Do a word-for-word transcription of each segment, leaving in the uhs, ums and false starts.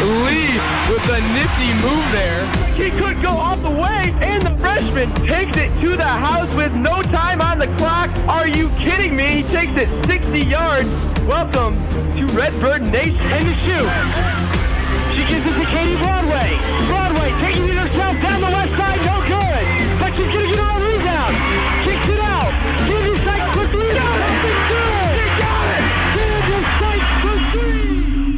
lead with a nifty move there. He could go all the way, and the freshman takes it to the house with no time on the clock. Are you kidding me? He takes it sixty yards. Welcome to Redbird Nation. And the shoe. She gives it to Katie Broadway. Broadway taking it herself down the left side. No good. But she's going to get her own rebound. Kicks it out. Katie Sykes quickly. Got it. It's good. She got it. Katie Sykes for three.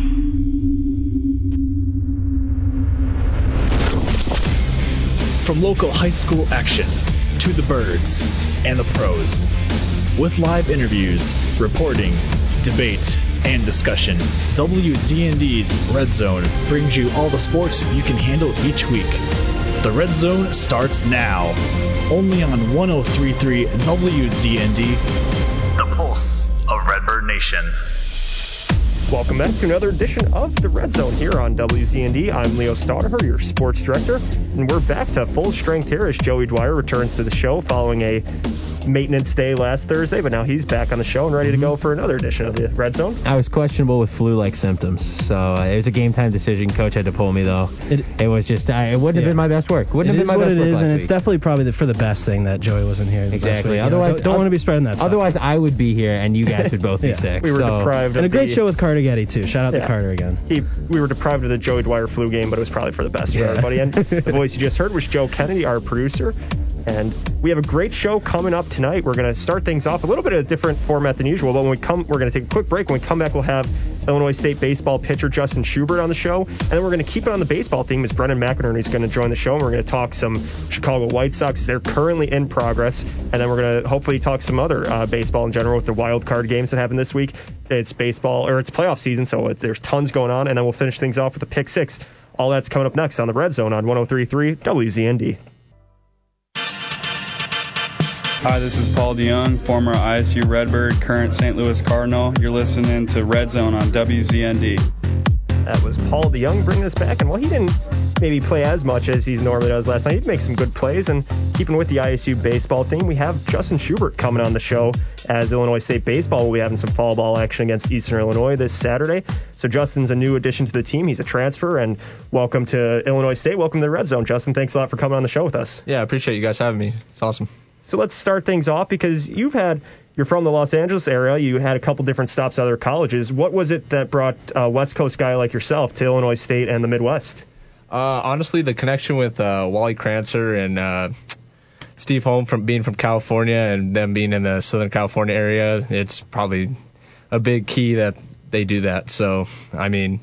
From local high school action to the birds and the pros. With live interviews, reporting, debate, and discussion, W Z N D's Red Zone brings you all the sports you can handle each week. The Red Zone starts now, only on one oh three point three W Z N D, the pulse of Redbird Nation. Welcome back to another edition of the Red Zone here on W Z N D. I'm Leo Staudaher, your sports director, and we're back to full strength here as Joey Dwyer returns to the show following a maintenance day last Thursday, but now he's back on the show and ready to go for another edition of the Red Zone. I was questionable with flu-like symptoms, so uh, it was a game-time decision. Coach had to pull me, though. It, it was just, I, it wouldn't yeah. have been my best work. Wouldn't it have been my best work. It is what it is, and week. It's definitely probably the, for the best thing that Joey wasn't here. Exactly. Week, otherwise, you know, don't, don't want to be spreading that stuff. Otherwise, I would be here, and you guys would both be yeah. sick. We were so. deprived and of a great the, show with Carter Getty, too. Shout out yeah. to Carter again. He, we were deprived of the Joey Dwyer flu game, but it was probably for the best for yeah. everybody. And the voice you just heard was Joe Kennedy, our producer. And we have a great show coming up tonight. We're going to start things off a little bit of a different format than usual. But when we come, we're going to take a quick break. When we come back, we'll have Illinois State baseball pitcher Justin Schubert on the show. And then we're going to keep it on the baseball theme as Brendan McInerney is going to join the show. And we're going to talk some Chicago White Sox. They're currently in progress. And then we're going to hopefully talk some other uh, baseball in general with the wild card games that happened this week. It's baseball, or it's playoff season, so it, there's tons going on. And then we'll finish things off with a pick six. All that's coming up next on the Red Zone on one oh three point three W Z N D. Hi, this is Paul DeYoung, former I S U Redbird, current Saint Louis Cardinal. You're listening to Red Zone on W Z N D. That was Paul DeYoung bringing us back. And while he didn't maybe play as much as he normally does last night, he'd make some good plays. And keeping with the I S U baseball theme, we have Justin Schubert coming on the show as Illinois State baseball will be having some fall ball action against Eastern Illinois this Saturday. So Justin's a new addition to the team. He's a transfer. And welcome to Illinois State. Welcome to the Red Zone. Justin, thanks a lot for coming on the show with us. Yeah, I appreciate you guys having me. It's awesome. So let's start things off because you've had, you're from the Los Angeles area. You had a couple different stops at other colleges. What was it that brought a West Coast guy like yourself to Illinois State and the Midwest? Uh, honestly, the connection with uh, Wally Krancer and uh, Steve Holm from being from California and them being in the Southern California area, it's probably a big key that they do that. So, I mean,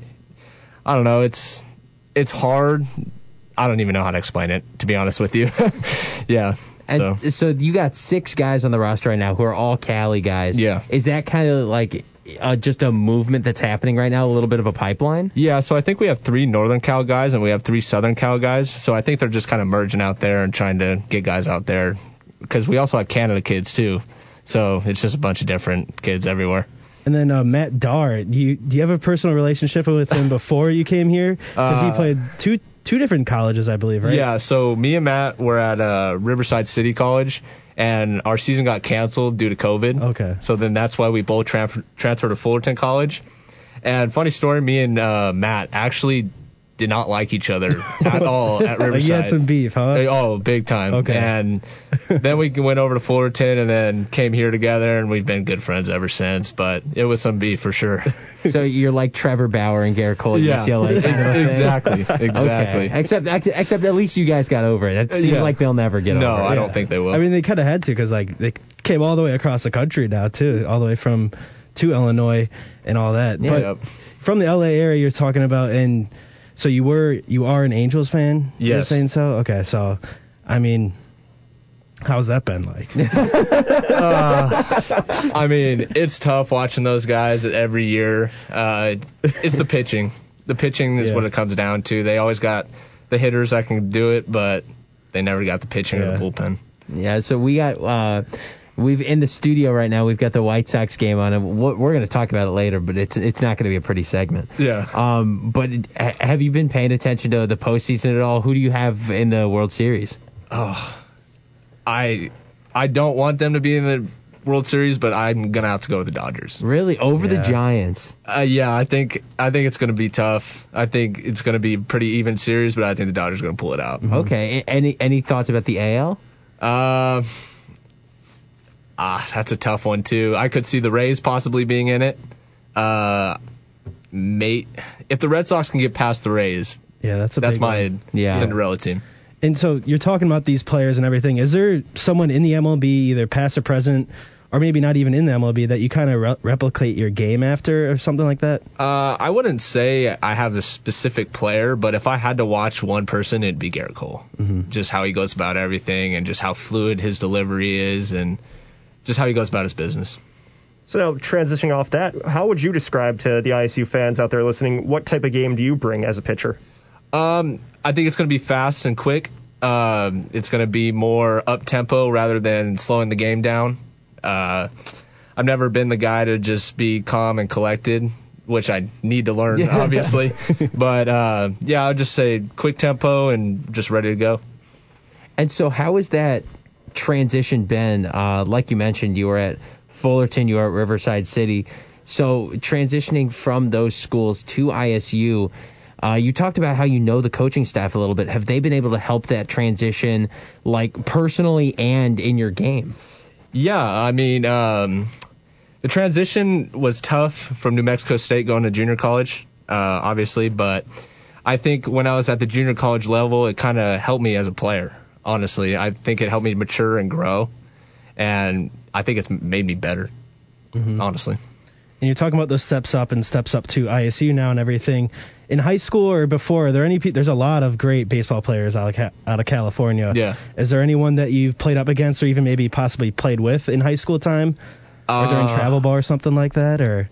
I don't know. It's it's hard. I don't even know how to explain it, to be honest with you. yeah. And so. so you got six guys on the roster right now who are all Cali guys. Yeah. Is that kind of like uh, just a movement that's happening right now, a little bit of a pipeline? Yeah, so I think we have three Northern Cal guys and we have three Southern Cal guys. So I think they're just kind of merging out there and trying to get guys out there because we also have Canada kids too. So it's just a bunch of different kids everywhere. And then uh, Matt Darr, do you, do you have a personal relationship with him before you came here? Because uh, he played two two different colleges, I believe, right? Yeah, so me and Matt were at uh, Riverside City College, and our season got canceled due to COVID. Okay. So then that's why we both transfer, transferred to Fullerton College. And funny story, me and uh, Matt actually did not like each other at all at Riverside. You had some beef, huh? Oh, big time. Okay. And then we went over to Fullerton and then came here together, and we've been good friends ever since. But it was some beef for sure. So you're like Trevor Bauer and Garrett Cole at yeah. U C L A. Kind of exactly. Exactly. Okay. Except, except at least you guys got over it. It seems yeah. like they'll never get no, over it. No, I Yeah. don't think they will. I mean, they kind of had to because like they came all the way across the country now too, all the way from to Illinois and all that. Yeah. But Yep. from the L A area you're talking about, and so you were you are an Angels fan? Yes. You're saying so? Okay, so I mean, how's that been like? uh, I mean, it's tough watching those guys every year. Uh, it's the pitching. The pitching is yeah. what it comes down to. They always got the hitters that can do it, but they never got the pitching yeah. or the bullpen. Yeah, so we got uh, we've in the studio right now. We've got the White Sox game on, and we're going to talk about it later. But it's it's not going to be a pretty segment. Yeah. Um. But have you been paying attention to the postseason at all? Who do you have in the World Series? Oh, I I don't want them to be in the World Series, but I'm gonna have to go with the Dodgers. Really? Over Yeah. the Giants? Uh, yeah, I think I think it's gonna be tough. I think it's gonna be a pretty even series, but I think the Dodgers are gonna pull it out. Okay. A- Any any thoughts about the A L? Uh, ah, that's a tough one too. I could see the Rays possibly being in it. Uh, mate, if the Red Sox can get past the Rays, Yeah, that's a that's big my one. Yeah. Cinderella team. And so you're talking about these players and everything. Is there someone in the M L B, either past or present, or maybe not even in the M L B, that you kind of re- replicate your game after or something like that? Uh, I wouldn't say I have a specific player, but if I had to watch one person, it'd be Garrett Cole. Mm-hmm. Just how he goes about everything and just how fluid his delivery is and just how he goes about his business. So now, transitioning off that, how would you describe to the I S U fans out there listening, what type of game do you bring as a pitcher? Um, I think it's going to be fast and quick. Um, it's going to be more up-tempo rather than slowing the game down. Uh, I've never been the guy to just be calm and collected, which I need to learn, obviously. But, uh, yeah, I'll just say quick tempo and just ready to go. And so how has that transition been? Uh, like you mentioned, you were at Fullerton, you were at Riverside City. So transitioning from those schools to I S U, uh, you talked about how you know the coaching staff a little bit. Have they been able to help that transition, like personally and in your game? Yeah, I mean, um, the transition was tough from New Mexico State going to junior college, uh, obviously, but I think when I was at the junior college level, it kind of helped me as a player, honestly. I think it helped me mature and grow, and I think it's made me better, Mm-hmm. honestly. And you're talking about those steps up and steps up to I S U now and everything. In high school or before, are there any? pe- There's a lot of great baseball players out of Ca- out of California. Yeah. Is there anyone that you've played up against, or even maybe possibly played with in high school time, or during Uh, travel ball or something like that? Or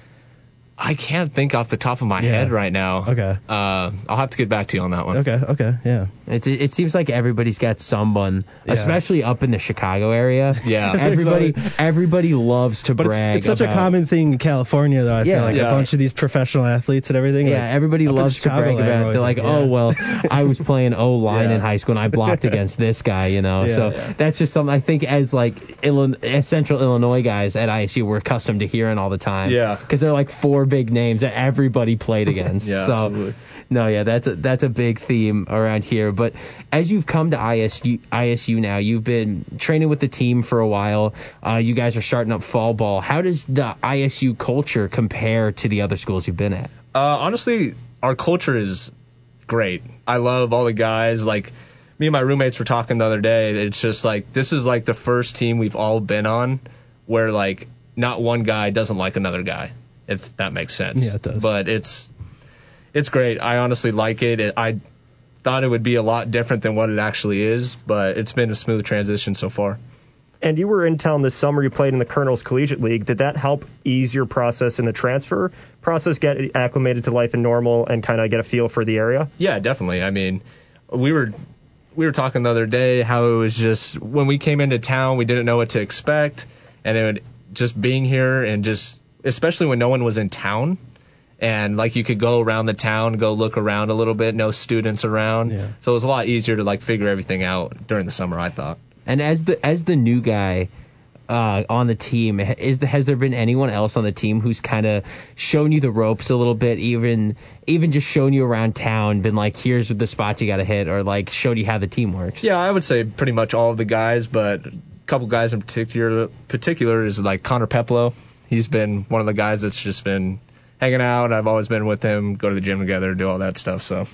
I can't think off the top of my Yeah. head right now. Okay. Uh, I'll have to get back to you on that one. okay, okay, yeah. It's, it seems like everybody's got someone, Yeah. especially up in the Chicago area. Yeah. Everybody There's everybody loves to But it's, brag it's such about, a common thing in California, though. I Yeah. feel like Yeah. a bunch of these professional athletes and everything. Yeah, like, everybody up in loves to Chicago, brag they're about it. always They're like, like, oh, yeah. well, I was playing O-line Yeah. in high school and I blocked against this guy, you know. Yeah. so Yeah. that's just something I think as like Illinois, as Central Illinois guys at I S U, we're accustomed to hearing all the time. Yeah. Because they're like four big names that everybody played against. Yeah, so, absolutely. no, yeah, that's a, that's a big theme around here. But as you've come to I S U, I S U now, you've been training with the team for a while. Uh, you guys are starting up fall ball. How does the I S U culture compare to the other schools you've been at? Uh, honestly, our culture is great. I love all the guys. Like, me and my roommates were talking the other day. It's just like, this is like the first team we've all been on where, like, not one guy doesn't like another guy, if that makes sense. Yeah, it does. But it's it's great. I honestly like it. it. I thought it would be a lot different than what it actually is, but it's been a smooth transition so far. And you were in town this summer. You played in the Colonels Collegiate League. Did that help ease your process in the transfer process, get acclimated to life in Normal, and kind of get a feel for the area? Yeah, definitely. I mean, we were we were talking the other day how it was just when we came into town, we didn't know what to expect, and it would just being here and just especially when no one was in town, and like you could go around the town, go look around a little bit, no students around, Yeah. so it was a lot easier to like figure everything out during the summer, I thought. And as the as the new guy uh, on the team, is the, has there been anyone else on the team who's kind of shown you the ropes a little bit, even even just shown you around town, been like, here's the spots you got to hit, or like showed you how the team works? Yeah, I would say pretty much all of the guys, but a couple guys in particular particular is like Connor Peplow. He's been one of the guys that's just been hanging out. I've always been with him, go to the gym together, do all that stuff. So.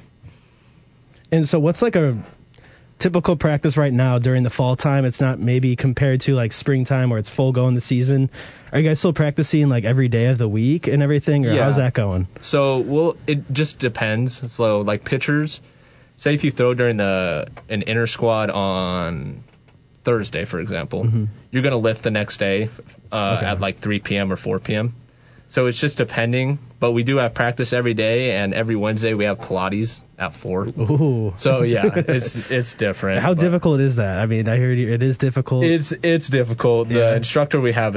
And so what's like a typical practice right now during the fall time? It's not maybe compared to like springtime where it's full going the season. Are you guys still practicing like every day of the week and everything, or Yeah. how's that going? So, well, it just depends. So, like pitchers, say if you throw during the an inter squad on Thursday, for example, Mm-hmm. you're going to lift the next day uh, Okay. at like three p.m. or four p.m. So it's just depending. But we do have practice every day, and every Wednesday we have Pilates at four. Ooh. So yeah, it's it's different. How but difficult is that? I mean, I heard you, it is difficult. It's it's difficult. The Yeah. instructor we have is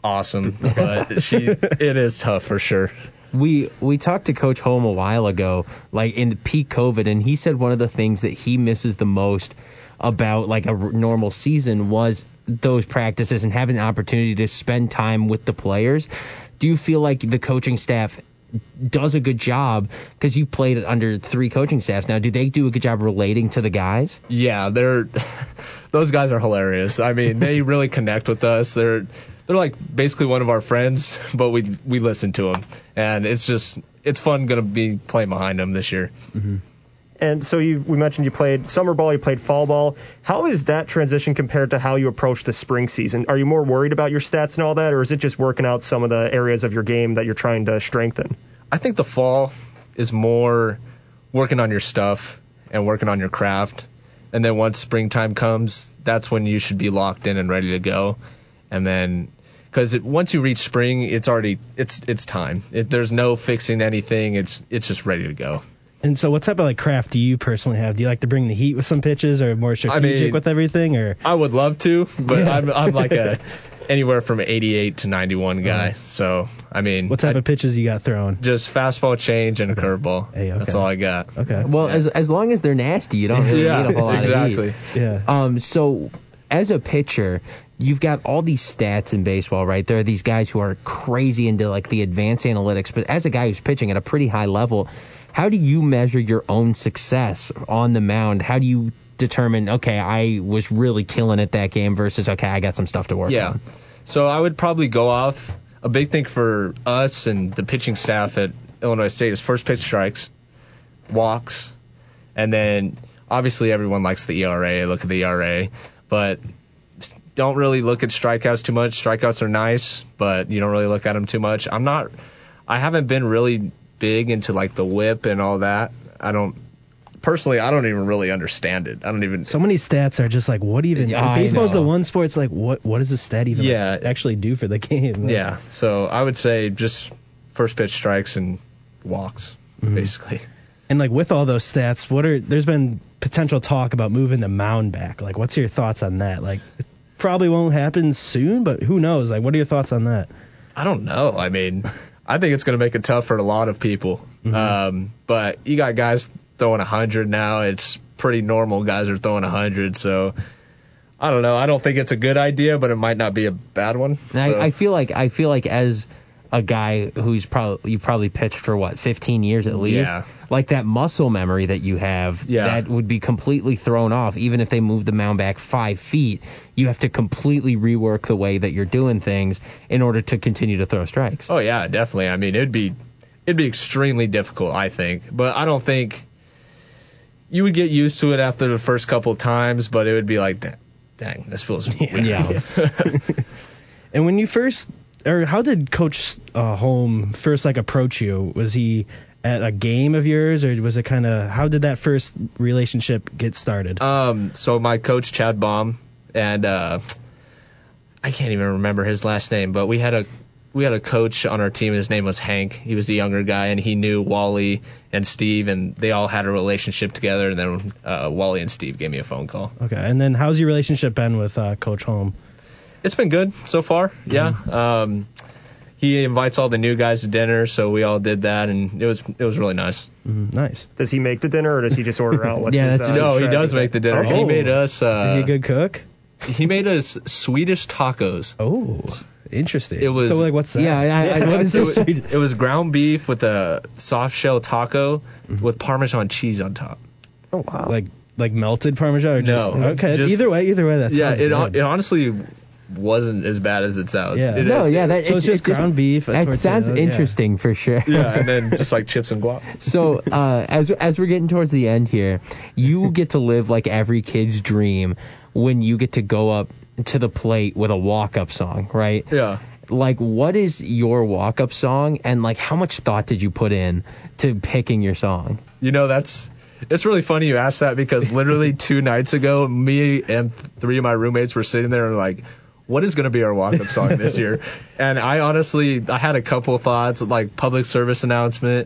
awesome, but she it is tough for sure. We we talked to Coach Holm a while ago, like in the peak COVID, and he said one of the things that he misses the most about like a r- normal season was those practices and having an opportunity to spend time with the players. Do you feel like the coaching staff does a good job, because you've played under three coaching staffs now? Do they do a good job relating to the guys? Yeah, they're those guys are hilarious. I mean, they really connect with us. They're they're like basically one of our friends, but we we listen to them, and it's just it's fun gonna be playing behind them this year. Mm-hmm. And so you we mentioned you played summer ball, you played fall ball. How is that transition compared to how you approach the spring season? Are you more worried about your stats and all that, or is it just working out some of the areas of your game that you're trying to strengthen? I think the fall is more working on your stuff and working on your craft. And then once springtime comes, that's when you should be locked in and ready to go. And then, because once you reach spring, it's already it's it's time. It, there's no fixing anything. It's it's just ready to go. And so, what type of like craft do you personally have? Do you like to bring the heat with some pitches, or more strategic I mean, with everything? Or I would love to, but Yeah. I'm I'm like a anywhere from eighty-eight to ninety-one guy. Uh-huh. So I mean, what type I, of pitches you got thrown? just fastball change and a curveball. Hey, okay. That's all I got. Okay. Well, as as long as they're nasty, you don't really Yeah, need a whole lot exactly. of heat. Yeah. Um, so as a pitcher, you've got all these stats in baseball, right? There are these guys who are crazy into like the advanced analytics, but as a guy who's pitching at a pretty high level, how do you measure your own success on the mound? How do you determine, okay, I was really killing it that game versus, okay, I got some stuff to work Yeah. on? So I would probably go off a big thing for us and the pitching staff at Illinois State is first pitch strikes, walks, and then obviously everyone likes the E R A. Look at the E R A, but don't really look at strikeouts too much. Strikeouts are nice, but you don't really look at them too much. I'm not. I haven't been really big into like the whip and all that. I don't. Personally, I don't even really understand it. I don't even. So many stats are just like, what even? Yeah, I Baseball's know. the one sport. It's like, what what does a stat even Yeah. like, actually do for the game? Like, Yeah. So I would say just first pitch strikes and walks, Mm-hmm. basically. And like with all those stats, what are there's been potential talk about moving the mound back. Like, what's your thoughts on that? Like, it probably won't happen soon, but who knows? Like, what are your thoughts on that? I don't know. I mean, I think it's going to make it tough for a lot of people. Mm-hmm. Um, but you got guys throwing one hundred now. It's pretty normal. Guys are throwing one hundred. So I don't know. I don't think it's a good idea, but it might not be a bad one. And I, So- I feel like I feel like as a guy who's probably you've probably pitched for what fifteen years at least, Yeah. like that muscle memory that you have, Yeah. that would be completely thrown off. Even if they move the mound back five feet, you have to completely rework the way that you're doing things in order to continue to throw strikes. Oh yeah, definitely. I mean, it'd be it'd be extremely difficult, I think. But I don't think you would get used to it after the first couple of times. But it would be like, dang, dang this feels weird. Yeah. And when you first, or how did Coach uh, Holm first like approach you? Was he at a game of yours, or was it kind of, how did that first relationship get started? Um, so my coach Chad Baum and uh, I can't even remember his last name, but we had a we had a coach on our team. His name was Hank. He was the younger guy, and he knew Wally and Steve, and they all had a relationship together. And then uh, Wally and Steve gave me a phone call. Okay, and then how's your relationship been with uh, Coach Holm? It's been good so far. Yeah. Um, he invites all the new guys to dinner, so we all did that, and it was it was really nice. Mm, nice. Does he make the dinner, or does he just order out? What's Yeah, his, that's- uh, No, he strategy? does make the dinner. Oh. He made us. Uh, Is he a good cook? he made us Swedish tacos. Oh, interesting. It was- so like what's that? Yeah, I, I, What is it, this? was, it was ground beef with a soft shell taco with Parmesan cheese on top. Oh wow. like like melted Parmesan? Or just, No, okay. just- either way, either way, that Yeah, sounds it, good. hon- it honestly wasn't as bad as it sounds. Yeah. It- no, it- yeah, that So it's it- just it ground beef, a That tortilla, sounds yeah. interesting for sure. Yeah, and then just like chips and guac. So uh, as as we're getting towards the end here, you get to live like every kid's dream when you get to go up to the plate with a walk-up song, right? Yeah. Like, what is your walk-up song, and like, how much thought did you put in to picking your song? You know, that's it's really funny you asked that because literally two nights ago, me and three of my roommates were sitting there and like, what is going to be our walk-up song this year? And I honestly, I had a couple of thoughts, like public service announcement,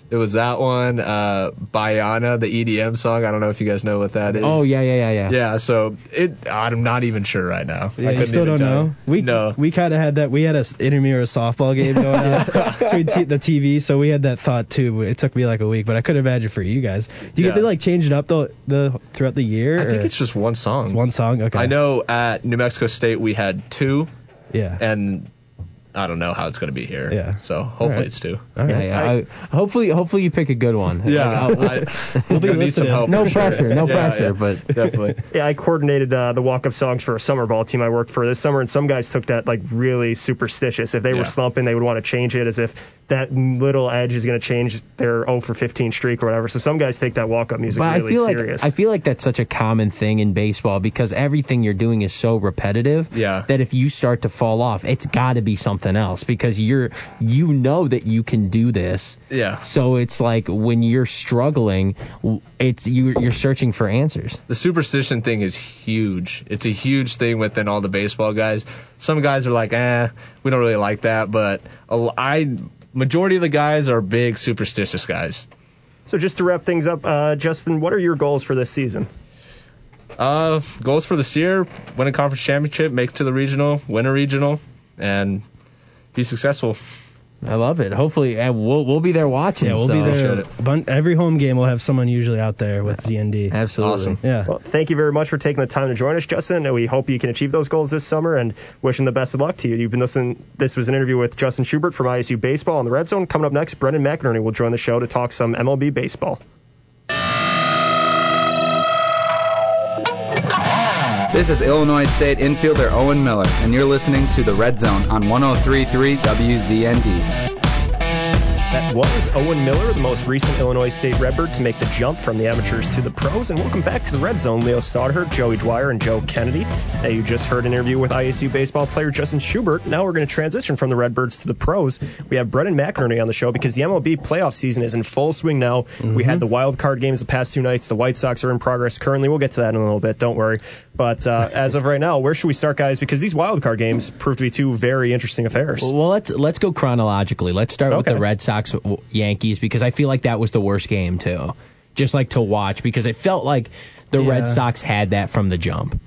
It was that one, uh, Bayana, the E D M song. I don't know if you guys know what that is. Oh, yeah, yeah, yeah, yeah. Yeah, so it. I'm not even sure right now. Yeah, I you couldn't still even don't tell know. you. We no. we kind of had that. We had a s- intramural softball game going on between t- the T V, so we had that thought too. It took me like a week, but I could imagine for you guys. Do you Yeah. get to like change it up though the throughout the year? I think or- it's just one song. It's one song. Okay. I know at New Mexico State we had two, Yeah. and I don't know how it's going to be here. Yeah. So hopefully Alright. it's two. All Yeah, right. yeah. I, hopefully, hopefully you pick a good one. Yeah. Like, I, We'll be I need some listening. help. no for sure. pressure, no Yeah, pressure, yeah. but Definitely. Yeah, I coordinated uh, the walk-up songs for a summer ball team I worked for this summer, and some guys took that like really superstitious. If they Yeah. were slumping, they would want to change it as if that little edge is going to change their oh for fifteen streak or whatever. So some guys take that walk-up music But really I feel serious. like I feel like that's such a common thing in baseball because everything you're doing is so repetitive Yeah. that if you start to fall off, it's got to be something else because you're you know that you can do this. Yeah. So it's like when you're struggling, w- it's you you're searching for answers. The superstition thing is huge. It's a huge thing within all the baseball guys. Some guys are like, eh, we don't really like that, but a l- I majority of the guys are big superstitious guys. So just to wrap things up, uh, Justin, what are your goals for this season? Uh, goals for this year: win a conference championship, make it to the regional, win a regional, and be successful. I love it. Hopefully, and we'll we'll be there watching. Yeah, we'll so- be there. Appreciate it. Bun- every home game we'll have someone usually out there with Z N D. Absolutely. Awesome. Yeah. Well, thank you very much for taking the time to join us, Justin. And we hope you can achieve those goals this summer and wishing the best of luck to you. You've been listening. This was an interview with Justin Schubert from I S U Baseball on the Red Zone. Coming up next, Brendan McInerney will join the show to talk some M L B baseball. This is Illinois State infielder Owen Miller, and you're listening to The Red Zone on one oh three point three W Z N D. That was Owen Miller, the most recent Illinois State Redbird to make the jump from the amateurs to the pros. And welcome back to the Red Zone, Leo Stoddard, Joey Dwyer, and Joe Kennedy. Now, you just heard an interview with I S U baseball player Justin Schubert. Now we're going to transition from the Redbirds to the pros. We have Brendan McInerney on the show because the M L B playoff season is in full swing now. Mm-hmm. We had the wild card games the past two nights. The White Sox are in progress currently. We'll get to that in a little bit. Don't worry. But uh, as of right now, where should we start, guys? Because these wild card games prove to be two very interesting affairs. Well, let's let's go chronologically. Let's start with Okay. the Red Sox w- Yankees because I feel like that was the worst game too. Just like to watch because it felt like the Yeah. Red Sox had that from the jump.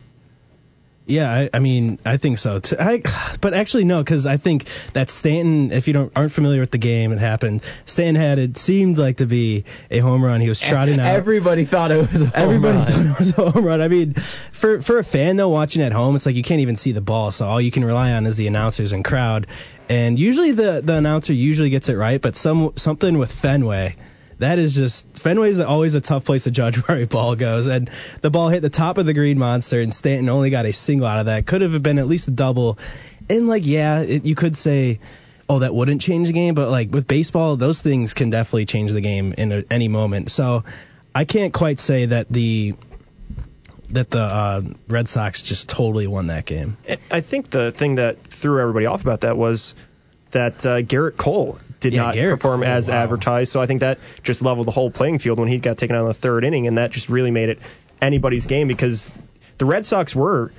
Yeah, I, I mean, I think so. Too. I, but actually, no, because I think that Stanton, if you don't aren't familiar with the game, it happened. Stanton had it seemed like to be a home run. He was trotting out. Everybody thought it was a home Everybody run. thought it was a home run. I mean, for for a fan though, watching at home, it's like you can't even see the ball, so all you can rely on is the announcers and crowd. And usually the the announcer usually gets it right, but some something with Fenway. That is just Fenway is always a tough place to judge where a ball goes, and the ball hit the top of the green monster, and Stanton only got a single out of that. Could have been at least a double, and like yeah, it, you could say, oh, that wouldn't change the game, but like with baseball, those things can definitely change the game in a, any moment. So I can't quite say that the that the uh, Red Sox just totally won that game. I think the thing that threw everybody off about that was that uh, Garrett Cole did Yeah, not Garrett perform Cole, as wow. advertised. So I think that just leveled the whole playing field when he got taken out in the third inning, and that just really made it anybody's game because the Red Sox were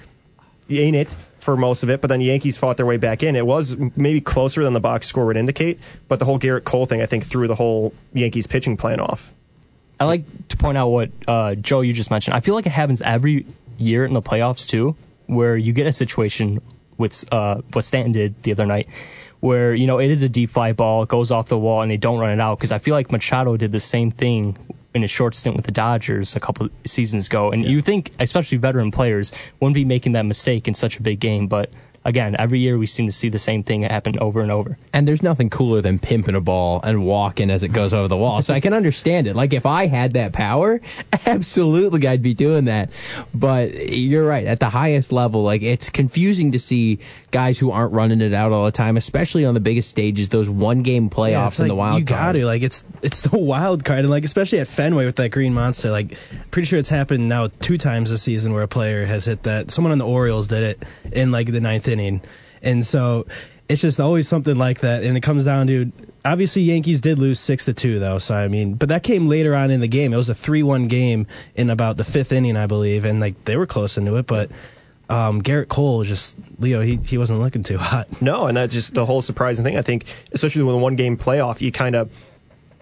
in it for most of it, but then the Yankees fought their way back in. It was maybe closer than the box score would indicate, but the whole Garrett Cole thing, I think, threw the whole Yankees pitching plan off. I like to point out what uh, Joe, you just mentioned. I feel like it happens every year in the playoffs, too, where you get a situation with uh, what Stanton did the other night, where, you know, it is a deep fly ball, it goes off the wall, and they don't run it out. Because I feel like Machado did the same thing in a short stint with the Dodgers a couple seasons ago. And you think, especially veteran players, wouldn't be making that mistake in such a big game. But again, every year we seem to see the same thing happen over and over. And there's nothing cooler than pimping a ball and walking as it goes over the wall. So I can understand it. Like if I had that power, absolutely I'd be doing that. But you're right. At the highest level, like it's confusing to see guys who aren't running it out all the time, especially on the biggest stages, those one game playoffs Yeah, it's in like, the wild you card. gotta like it's it's the wild card, and like especially at Fenway with that green monster. Like pretty sure it's happened now two times this season where a player has hit that. Someone on the Orioles did it in like the ninth inning, and so it's just always something like that. And it comes down to obviously Yankees did lose six to two though, so I mean, but that came later on in the game. It was a three one game in about the fifth inning, I believe, and like they were close into it, but. Um, Garrett Cole just Leo he he wasn't looking too hot. No, and that's just the whole surprising thing. I think, especially with a one-game playoff, you kind of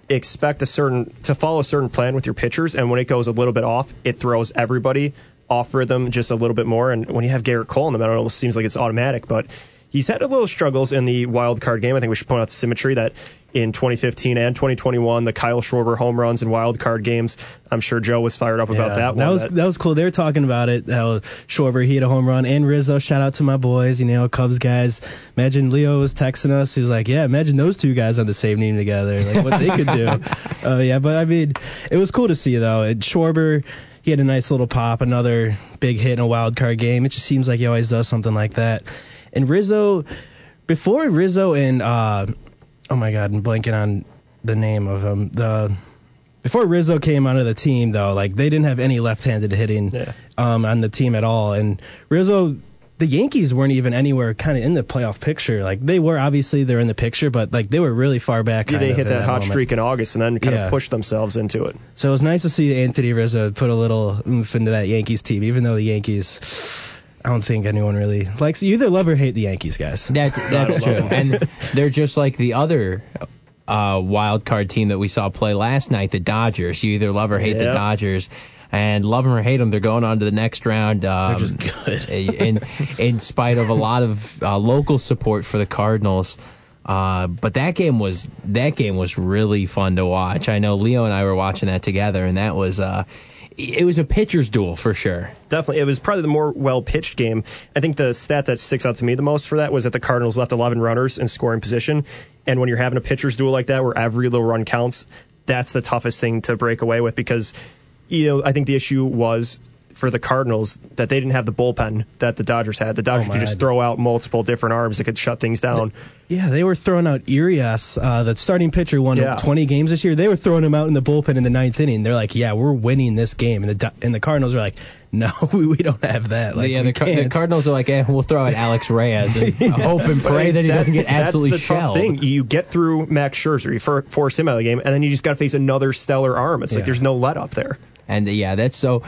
expect a certain to follow a certain plan with your pitchers, and when it goes a little bit off, it throws everybody off rhythm just a little bit more. And when you have Garrett Cole in the middle, it almost seems like it's automatic. But he's had a little struggles in the wild card game. I think we should point out the symmetry that in twenty fifteen and twenty twenty-one, the Kyle Schwarber home runs in wild card games. I'm sure Joe was fired up yeah, about that one. That was that, that was cool. They were talking about it. How Schwarber, he had a home run, and Rizzo. Shout out to my boys, you know, Cubs guys. Imagine Leo was texting us. He was like, "Yeah, imagine those two guys on the same team together. Like what they could do." Uh, yeah, but I mean, it was cool to see though. And Schwarber, he had a nice little pop, another big hit in a wild card game. It just seems like he always does something like that. And Rizzo, before Rizzo and uh, oh my God, I'm blanking on the name of him. The before Rizzo came onto the team though, like they didn't have any left-handed hitting yeah. um, on the team at all. And Rizzo, the Yankees weren't even anywhere kind of in the playoff picture. Like they were obviously they're in the picture, but like they were really far back. Yeah, they of hit that, that hot moment. streak in August and then kind Yeah. of pushed themselves into it. So it was nice to see Anthony Rizzo put a little oomph into that Yankees team, even though the Yankees, I don't think anyone really likes. You either love or hate the Yankees, guys. That's that's true, and they're just like the other uh, wild card team that we saw play last night, the Dodgers. You either love or hate Yep. the Dodgers, and love them or hate them, they're going on to the next round. Um, They're just good. in in spite of a lot of uh, local support for the Cardinals. Uh, but that game was that game was really fun to watch. I know Leo and I were watching that together, and that was uh, it was a pitcher's duel for sure. Definitely. It was probably the more well-pitched game. I think the stat that sticks out to me the most for that was that the Cardinals left eleven runners in scoring position. And when you're having a pitcher's duel like that where every little run counts, that's the toughest thing to break away with because, you know, I think the issue was for the Cardinals that they didn't have the bullpen that the Dodgers had. The Dodgers Oh, could just my. throw out multiple different arms that could shut things down. Yeah, they were throwing out Urias, uh, the starting pitcher, won Yeah. twenty games this year. They were throwing him out in the bullpen in the ninth inning. They're like, yeah, we're winning this game. And the Do- and the Cardinals are like, no, we, we don't have that. Like, yeah, we the, Car- the can't. Cardinals are like, eh, we'll throw out Alex Reyes and hope and pray that he doesn't get absolutely That's the tough shelled. thing. You get through Max Scherzer, you for- force him out of the game, and then you just got to face another stellar arm. It's Yeah. like there's no let up there. And uh, yeah, that's so.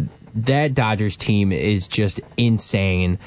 That Dodgers team is just insane,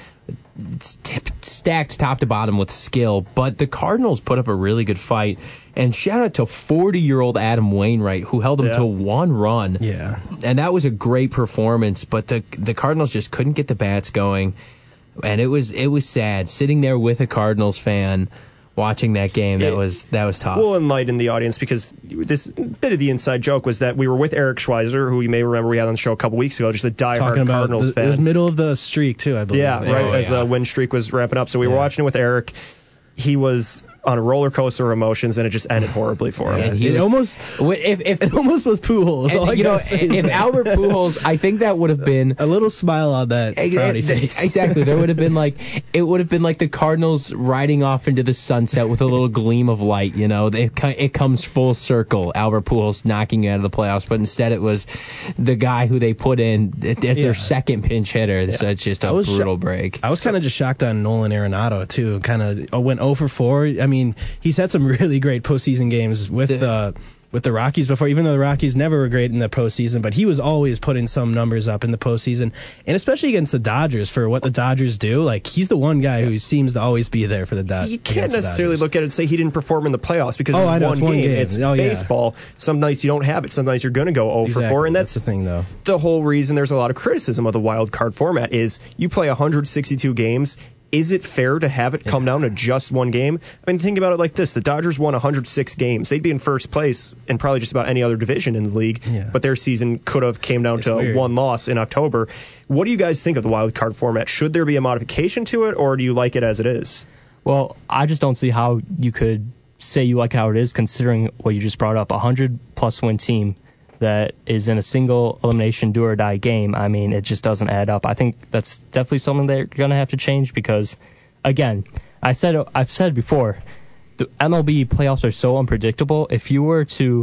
St- stacked top to bottom with skill. But the Cardinals put up a really good fight. And shout out to forty-year-old Adam Wainwright, who held them Yeah. to one run. Yeah. And that was a great performance. But the the Cardinals just couldn't get the bats going, and it was it was sad sitting there with a Cardinals fan. Watching that game, that It- was that was tough. We'll enlighten the audience because this bit of the inside joke was that we were with Eric Schweizer, who you may remember we had on the show a couple weeks ago, just a diehard Talking about Cardinals the, fan. it was middle of the streak too, I believe. Yeah, right Oh, as yeah. the win streak was wrapping up. So we were Yeah. watching it with Eric. He was on a roller coaster of emotions, and it just ended horribly for him. And he It was- almost if if it almost was Pujols. all I and, you know, gotta say is if that. Albert Pujols, I think that would have been a little smile on that frowny face. exactly. There would have been like it would have been like the Cardinals riding off into the sunset with a little gleam of light. You know, it co- it comes full circle. Albert Pujols knocking you out of the playoffs, but instead it was the guy who they put in. It, it's Yeah. their second pinch hitter. So it's just a I was brutal sho- break. I was kind of just shocked on Nolan Arenado too. Kind of went oh for four. I mean, he's had some really great postseason games with The- uh, with the Rockies before. Even though the Rockies never were great in the postseason, but he was always putting some numbers up in the postseason, and especially against the Dodgers for what the Dodgers do. Like he's the one guy who seems to always be there for the Dodgers. You can't necessarily look at it and say he didn't perform in the playoffs because Oh, it's I know, one, it's one game. game. It's Oh, yeah. baseball. Some nights you don't have it. Some nights you're going to go oh for four, and that's the thing though. the whole reason there's a lot of criticism of the wild card format is you play one hundred sixty-two games. Is it fair to have it come down to just one game? I mean, think about it like this. The Dodgers won one hundred six games. They'd be in first place in probably just about any other division in the league, Yeah. but their season could have came down It's to weird. one loss in October. What do you guys think of the wild card format? Should there be a modification to it, or do you like it as it is? Well, I just don't see how you could say you like how it is, considering what you just brought up, a hundred plus win team that is in a single elimination do or die game. I mean, it just doesn't add up. I think that's definitely something they're going to have to change because, again, I said I've said before, the M L B playoffs are so unpredictable. If you were to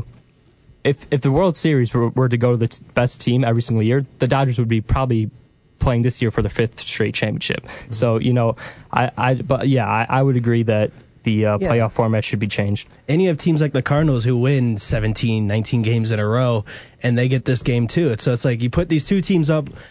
if if the World Series were, were to go to the t- best team every single year, the Dodgers would be probably playing this year for the fifth straight championship. Mm-hmm. So, you know, I, I but yeah, I, I would agree that the uh, Yeah. playoff format should be changed. And you have teams like the Cardinals who win seventeen, nineteen games in a row, and they get this game too. So it's like you put these two teams up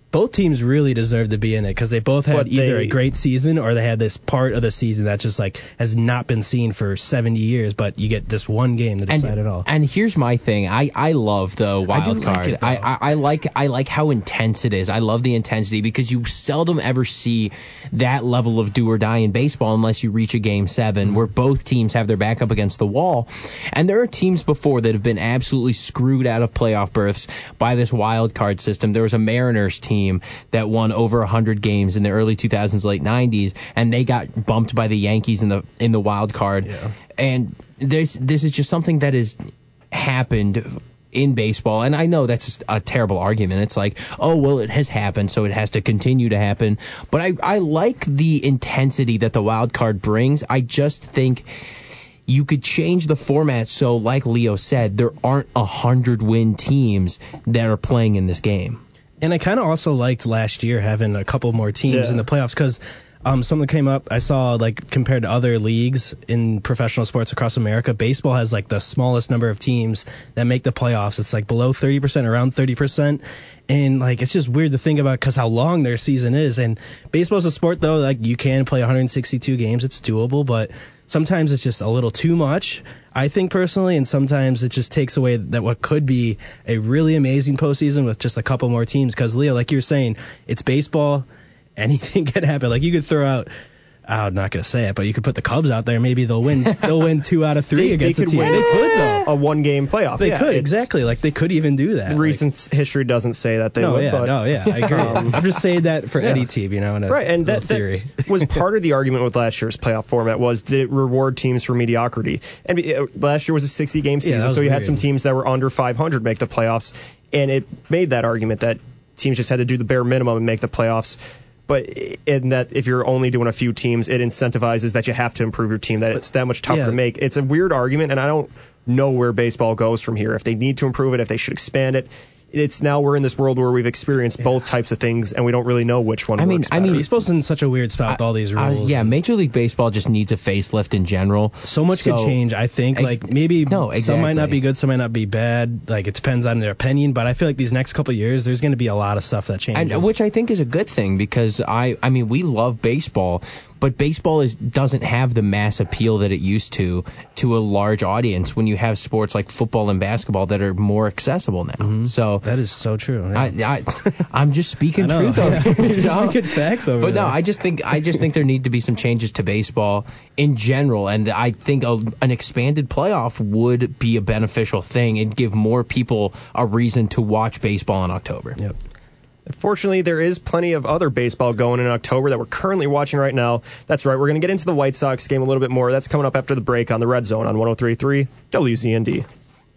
both teams really deserve to be in it because they both had But either they- a great season or they had this part of the season that just like has not been seen for seventy years. But you get this one game to decide and, it all. And here's my thing. I, I love the wild do like card. it, though. I, I, I like I like how intense it is. I love the intensity because you seldom ever see that level of do or die in baseball unless you reach a game seven where both teams have their back up against the wall. And there are teams before that have been absolutely screwed out of playoff berths by this wild card system. There was a Mariners team that won over one hundred games in the early two thousands, late nineties, and they got bumped by the Yankees in the in the wild card. Yeah. And there's this is just something that has happened in baseball, and I know that's just a terrible argument. It's like, oh, well, it has happened, so it has to continue to happen. But I, I like the intensity that the wild card brings. I just think you could change the format so, like Leo said, there aren't a hundred win teams that are playing in this game. And I kind of also liked last year having a couple more teams Yeah. in the playoffs because um, something came up. I saw like compared to other leagues in professional sports across America, baseball has like the smallest number of teams that make the playoffs. It's like below thirty percent, around thirty percent. And like it's just weird to think about because how long their season is. And baseball's a sport though, like you can play one hundred sixty-two games. It's doable, but sometimes it's just a little too much, I think personally, and sometimes it just takes away that what could be a really amazing postseason with just a couple more teams. Because Leo, like you're saying, it's baseball. Anything can happen. Like you could throw out, I'm not gonna say it, but you could put the Cubs out there. Maybe they'll win. They'll win two out of three They- they against a could team. win They could though. a one-game playoff. They Yeah, could it's- exactly. Like they could even do that. Recent history doesn't say that they Like, no, would. yeah, but, no, yeah, I agree. Um, I'm just saying that for yeah. any team, you know, in a Right, and little that, that theory. was part of the argument with last year's playoff format was that it reward teams for mediocrity. And uh, last year was a sixty-game Yeah, season, that was so you had weird. some teams that were under five hundred make the playoffs, and it made that argument that teams just had to do the bare minimum and make the playoffs. But in that if you're only doing a few teams, it incentivizes that you have to improve your team, that it's that much tougher yeah. to make. It's a weird argument, and I don't know where baseball goes from here. If they need to improve it, if they should expand it. It's now we're in this world where we've experienced both types of things, and we don't really know which one I mean, works I mean, better. Baseball's in such a weird spot with all these I- rules. yeah, Major League Baseball just needs a facelift in general. So much could So- change, I think. Ex- Like maybe No, some might not exactly. be good, some might not be bad. Like it depends on their opinion. But I feel like these next couple of years, there's going to be a lot of stuff that changes. And, which I think is a good thing because I, I mean, we love baseball, but baseball is doesn't have the mass appeal that it used to to a large audience when you have sports like football and basketball that are more accessible now. So that is so true. Yeah. I, I, I'm just speaking I know. truth over here. You're you just know? speaking facts over But no, there. I just think I just think there need to be some changes to baseball in general, and I think a, an expanded playoff would be a beneficial thing and give more people a reason to watch baseball in October. Yep. Fortunately, there is plenty of other baseball going in October that we're currently watching right now. That's right, we're going to get into the White Sox game a little bit more. That's coming up after the break on the Red Zone on one oh three point three W Z N D.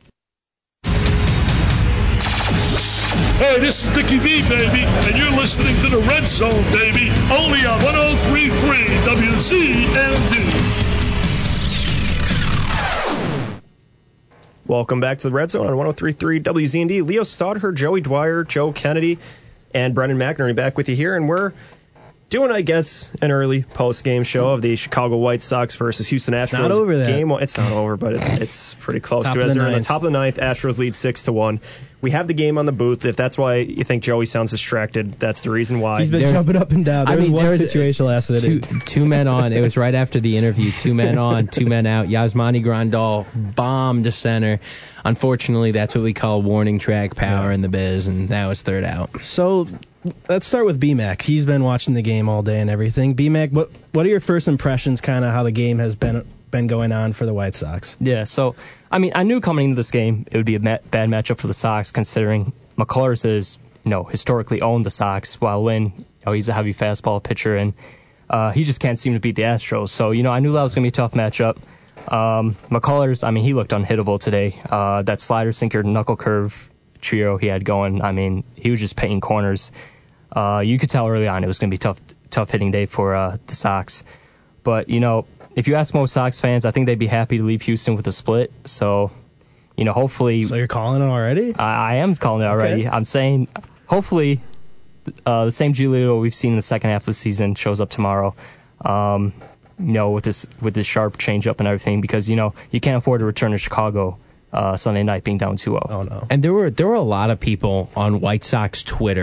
Hey, this is Dickie V, baby, and you're listening to the Red Zone, baby, only on one oh three point three W Z N D. Welcome back to the Red Zone on one oh three point three W Z N D. Leo Stodher, Joey Dwyer, Joe Kennedy, and Brendan McInerney back with you here, and we're doing, I guess, an early post-game show of the Chicago White Sox versus Houston Astros. It's not over that. Game. It's not over, but it, it's pretty close Top to it. of As the they're in the ninth. top of the ninth, Astros lead six to one. We have the game on the booth. If that's why you think Joey sounds distracted, that's the reason why. He's been There's- jumping up and down. There I was mean, one there was situation last Two, inning. two men on. It was right after the interview. Two men on, two men out. Yasmani Grandal bombed to center. Unfortunately, that's what we call warning track power in the biz, and that was third out. So let's start with B-Mac. He's been watching the game all day and everything. B-Mac, what what are your first impressions, kind of how the game has been been going on for the White Sox? Yeah, so, I mean, I knew coming into this game it would be a ma- bad matchup for the Sox, considering McCullers has, you know, historically owned the Sox, while Lynn, you know, he's a heavy fastball pitcher, and uh, he just can't seem to beat the Astros. So, you know, I knew that was going to be a tough matchup. Um, McCullers, I mean, he looked unhittable today. Uh, that slider, sinker, knuckle curve trio he had going, I mean, he was just painting corners. Uh, you could tell early on it was going to be tough, tough hitting day for uh, the Sox. But, you know, if you ask most Sox fans, I think they'd be happy to leave Houston with a split. So, you know, hopefully. So you're calling it already? I, I am calling it already. Okay. I'm saying, hopefully, uh, the same Giolito we've seen in the second half of the season shows up tomorrow. Um, you know, with this with this sharp changeup and everything, because you know you can't afford to return to Chicago uh, Sunday night being down two oh. Oh no. And there were there were a lot of people on White Sox Twitter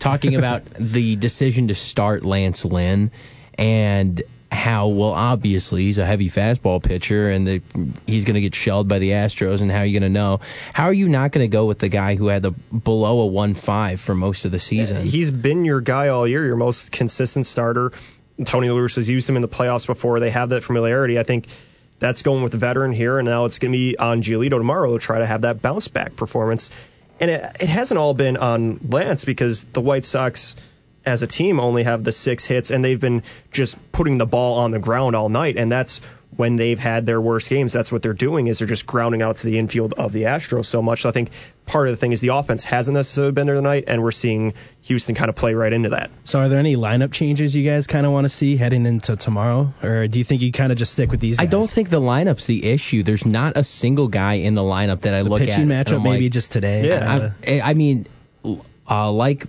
talking about the decision to start Lance Lynn and how, well, obviously he's a heavy fastball pitcher and the, he's going to get shelled by the Astros, and how are you going to know? How are you not going to go with the guy who had the below a one point five for most of the season? He's been your guy all year, your most consistent starter. Tony La Russa has used him in the playoffs before. They have that familiarity. I think that's going with the veteran here, and now it's going to be on Giolito tomorrow to try to have that bounce back performance. And it, it hasn't all been on Lance, because the White Sox as a team only have the six hits, and they've been just putting the ball on the ground all night, and that's when they've had their worst games. That's what they're doing, is they're just grounding out to the infield of the Astros so much. So I think part of the thing is the offense hasn't necessarily been there tonight, and we're seeing Houston kind of play right into that. So are there any lineup changes you guys kind of want to see heading into tomorrow, or do you think you kind of just stick with these guys? I don't think the lineup's the issue. There's not a single guy in the lineup that I the look at. Pitching matchup like, maybe just today. Yeah, I, I mean... Uh, like,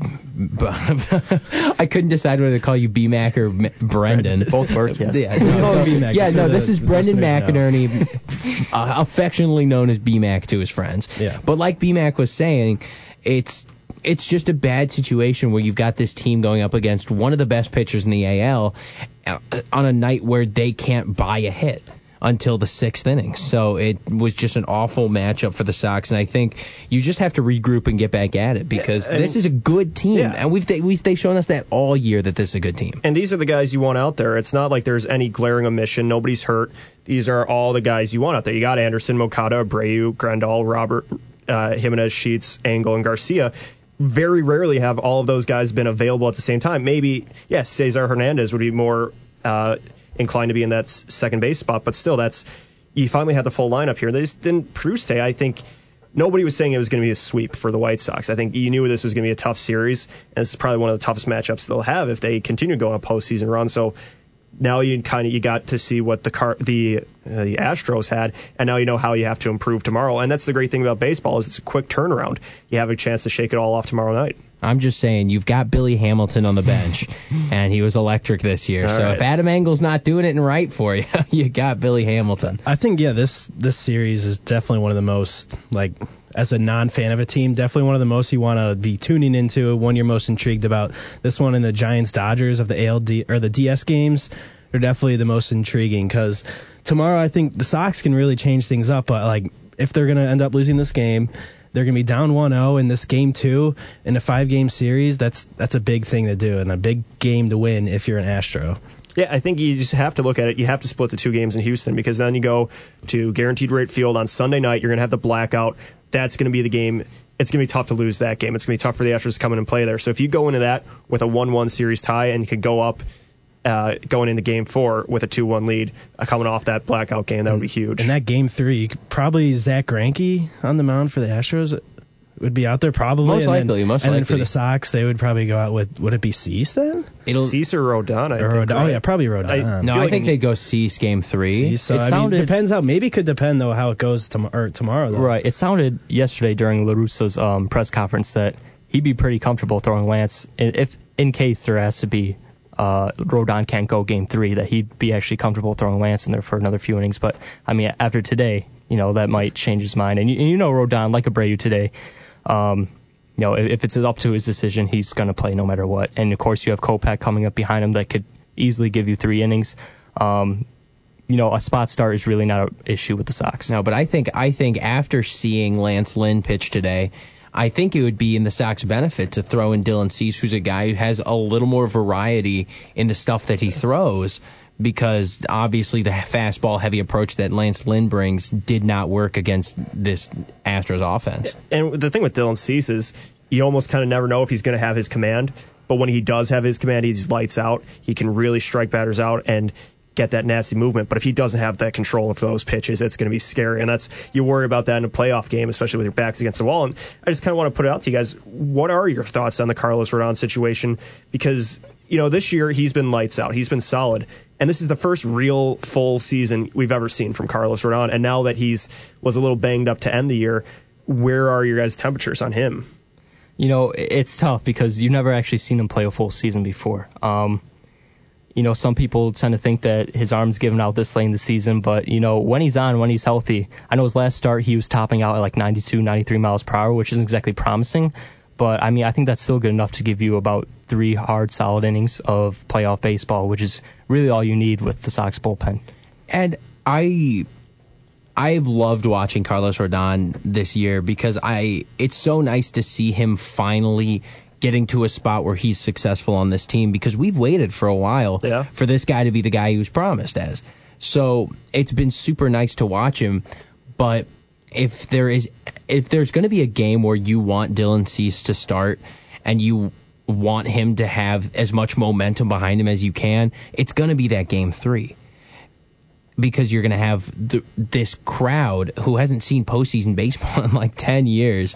I couldn't decide whether to call you B-Mac or M- Brendan. Both work, yes. Yeah, no, so, yeah, no, this is Brendan McInerney, know. uh, affectionately known as B-Mac to his friends. Yeah. But like B-Mac was saying, it's it's just a bad situation where you've got this team going up against one of the best pitchers in the A L uh, on a night where they can't buy a hit until the sixth inning. So it was just an awful matchup for the Sox, and I think you just have to regroup and get back at it, because yeah, this is a good team, yeah. and we've they, we, they've shown us that all year that this is a good team. And these are the guys you want out there. It's not like there's any glaring omission. Nobody's hurt. These are all the guys you want out there. You got Anderson, Moncada, Abreu, Grandal, Robert, uh, Jimenez, Sheets, Engel, and Garcia. Very rarely have all of those guys been available at the same time. Maybe, yes, Cesar Hernandez would be more uh, inclined to be in that second base spot, but still, that's you finally had the full lineup here. They just didn't produce today. I think nobody was saying it was going to be a sweep for the White Sox. I think you knew this was going to be a tough series, and this is probably one of the toughest matchups they'll have if they continue to go on a postseason run. So now you kind of you got to see what the car, the uh, the Astros had, and now you know how you have to improve tomorrow. And that's the great thing about baseball, is it's a quick turnaround. You have a chance to shake it all off tomorrow night. I'm just saying, you've got Billy Hamilton on the bench, and he was electric this year. All so right. if Adam Engel's not doing it right for you, you got Billy Hamilton. I think, yeah, this this series is definitely one of the most, like, as a non-fan of a team, definitely one of the most you want to be tuning into, one you're most intrigued about. This one and the Giants-Dodgers of the A L D or the D S games are definitely the most intriguing, because tomorrow I think the Sox can really change things up. But, like, if they're going to end up losing this game, they're going to be down one oh in this game two in a five-game series. That's that's a big thing to do, and a big game to win if you're an Astro. Yeah, I think you just have to look at it. You have to split the two games in Houston, because then you go to Guaranteed Rate Field on Sunday night. You're going to have the blackout. That's going to be the game. It's going to be tough to lose that game. It's going to be tough for the Astros to come in and play there. So if you go into that with a one one series tie and you could go up uh, going into game four with a two one lead uh, coming off that blackout game, that would be huge. In that game three, probably Zach Greinke on the mound for the Astros would be out there probably. Most and likely, then, most and likely. And then for the Sox, they would probably go out with, would it be Cease then? It'll, Cease or Rodon, I or think. Rodon. Right? Oh, yeah, probably Rodon. I, no, feel I like think they'd go Cease game three. Cease, so, it I sounded, mean, depends how, maybe could depend, though, how it goes tom- or tomorrow, though. Right. It sounded yesterday during La Russa's um, press conference that he'd be pretty comfortable throwing Lance if, in case there has to be uh, Rodon can't go game three, that he'd be actually comfortable throwing Lance in there for another few innings. But, I mean, after today, you know, that might change his mind. And you, and you know Rodon, like Abreu today, um, you know, if, if it's up to his decision, he's going to play no matter what. And, of course, you have Kopech coming up behind him that could easily give you three innings. Um, you know, a spot start is really not an issue with the Sox. No, but I think I think after seeing Lance Lynn pitch today, I think it would be in the Sox benefit to throw in Dylan Cease, who's a guy who has a little more variety in the stuff that he throws, because obviously the fastball heavy approach that Lance Lynn brings did not work against this Astros offense. And the thing with Dylan Cease is you almost kind of never know if he's going to have his command, but when he does have his command, he's lights out. He can really strike batters out and get that nasty movement. But if he doesn't have that control of those pitches, it's going to be scary. And that's, you worry about that in a playoff game, especially with your backs against the wall. And I just kind of want to put it out to you guys. What are your thoughts on the Carlos Rodon situation? Because, you know, this year he's been lights out. He's been solid. And this is the first real full season we've ever seen from Carlos Rodon. And now that he's was a little banged up to end the year, where are your guys' temperatures on him? You know, it's tough because you've never actually seen him play a full season before. Um, You know, some people tend to think that his arm's given out this late in the season, but, you know, when he's on, when he's healthy, I know his last start he was topping out at like ninety-two, ninety-three miles per hour, which isn't exactly promising, But, I mean, I think that's still good enough to give you about three hard, solid innings of playoff baseball, which is really all you need with the Sox bullpen. And I... I've loved watching Carlos Rodon this year because I it's so nice to see him finally getting to a spot where he's successful on this team, because we've waited for a while yeah. for this guy to be the guy he was promised as. So it's been super nice to watch him. But if there is if there's going to be a game where you want Dylan Cease to start and you want him to have as much momentum behind him as you can, it's going to be that game three. Because you're going to have th- this crowd who hasn't seen postseason baseball in like ten years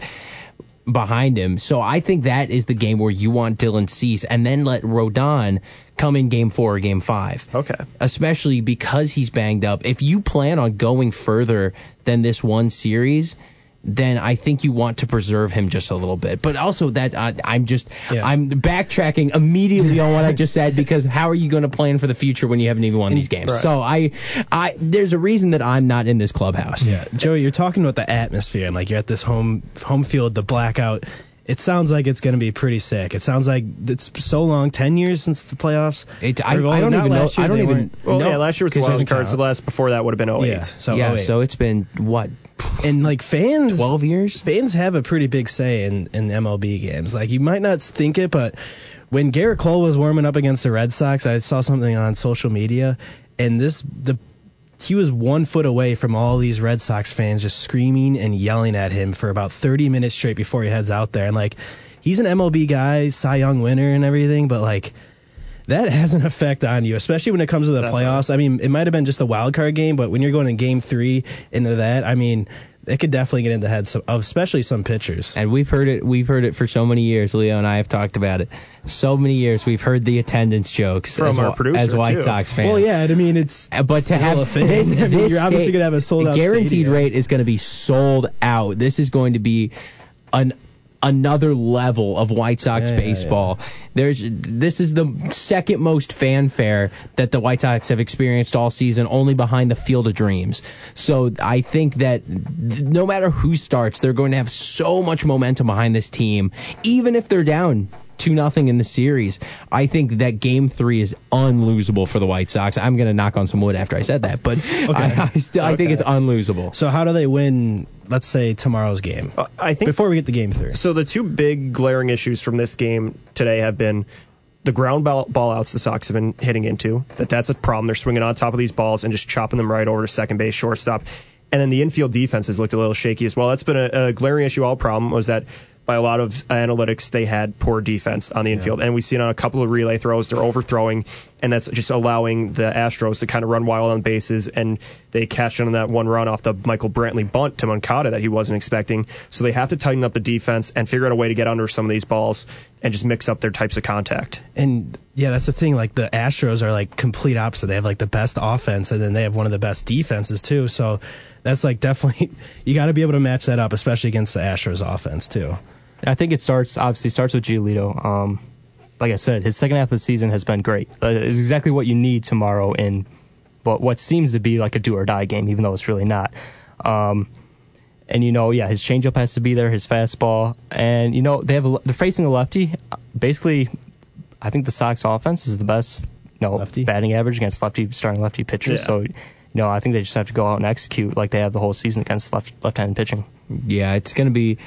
behind him. So I think that is the game where you want Dylan Cease, and then let Rodon come in game four or game five. Okay. Especially because he's banged up. If you plan on going further than this one series, then I think you want to preserve him just a little bit. But also that uh, I'm just yeah. I'm backtracking immediately on what I just said, because how are you going to plan for the future when you haven't even won these games? Right. So I I there's a reason that I'm not in this clubhouse. Yeah, Joey, you're talking about the atmosphere and like you're at this home home field, the blackout. It sounds like it's going to be pretty sick. It sounds like it's so long, ten years since the playoffs. It, I, I don't even know. I don't even. Well, no, yeah, last year was the wild cards. The last before that would have been oh eight. Yeah, so, yeah, oh eight. So it's been what? And like fans, twelve years. Fans have a pretty big say in, in M L B games. Like you might not think it, but when Garrett Cole was warming up against the Red Sox, I saw something on social media, and this the he was one foot away from all these Red Sox fans just screaming and yelling at him for about thirty minutes straight before he heads out there. And like he's an M L B guy, Cy Young winner and everything, but like that has an effect on you, especially when it comes to the That's playoffs. Right. I mean, it might have been just a wild card game, but when you're going in game three into that, I mean, it could definitely get into the heads of especially some pitchers. And we've heard it. We've heard it for so many years. Leo and I have talked about it. So many years we've heard the attendance jokes from as, our producer as White too. Sox fans. Well, yeah, I mean it's but to have a thing. this, I mean, this you're obviously gonna have a sold out guaranteed stadium. rate is going to be sold out. This is going to be an another level of White Sox yeah, baseball. Yeah, yeah. There's this is the second most fanfare that the White Sox have experienced all season, only behind the Field of Dreams. So I think that th- no matter who starts, they're going to have so much momentum behind this team, even if they're down two nothing in the series. I think that game three is unlosable for the White Sox. I'm going to knock on some wood after I said that, but okay. I, I still okay. I think it's unlosable. So how do they win, let's say, tomorrow's game? Uh, I think before we get to game three. So the two big glaring issues from this game today have been the ground ball, ball outs the Sox have been hitting into. That that's a problem. They're swinging on top of these balls and just chopping them right over to second base, shortstop. And then the infield defense has looked a little shaky as well. That's been a, a glaring issue. All problem was that by a lot of analytics, they had poor defense on the infield. Yeah. And we see it on a couple of relay throws. They're overthrowing, and that's just allowing the Astros to kind of run wild on bases. And they cashed in on that one run off the Michael Brantley bunt to Moncada that he wasn't expecting. So they have to tighten up the defense and figure out a way to get under some of these balls and just mix up their types of contact. And yeah, that's the thing. Like the Astros are like complete opposite. They have like the best offense, and then they have one of the best defenses too. So that's like definitely you got to be able to match that up, especially against the Astros offense too. I think it starts obviously starts with Giolito. Um, like I said, his second half of the season has been great. Uh, it's exactly what you need tomorrow in, but what seems to be like a do or die game, even though it's really not. Um, and you know, yeah, his changeup has to be there, his fastball, and you know they have a, they're facing a lefty. Basically, I think the Sox offense is the best. You know, lefty. batting average against lefty starting lefty pitchers. Yeah. So. You know, I think they just have to go out and execute like they have the whole season against left left-handed pitching. Yeah, it's going to be.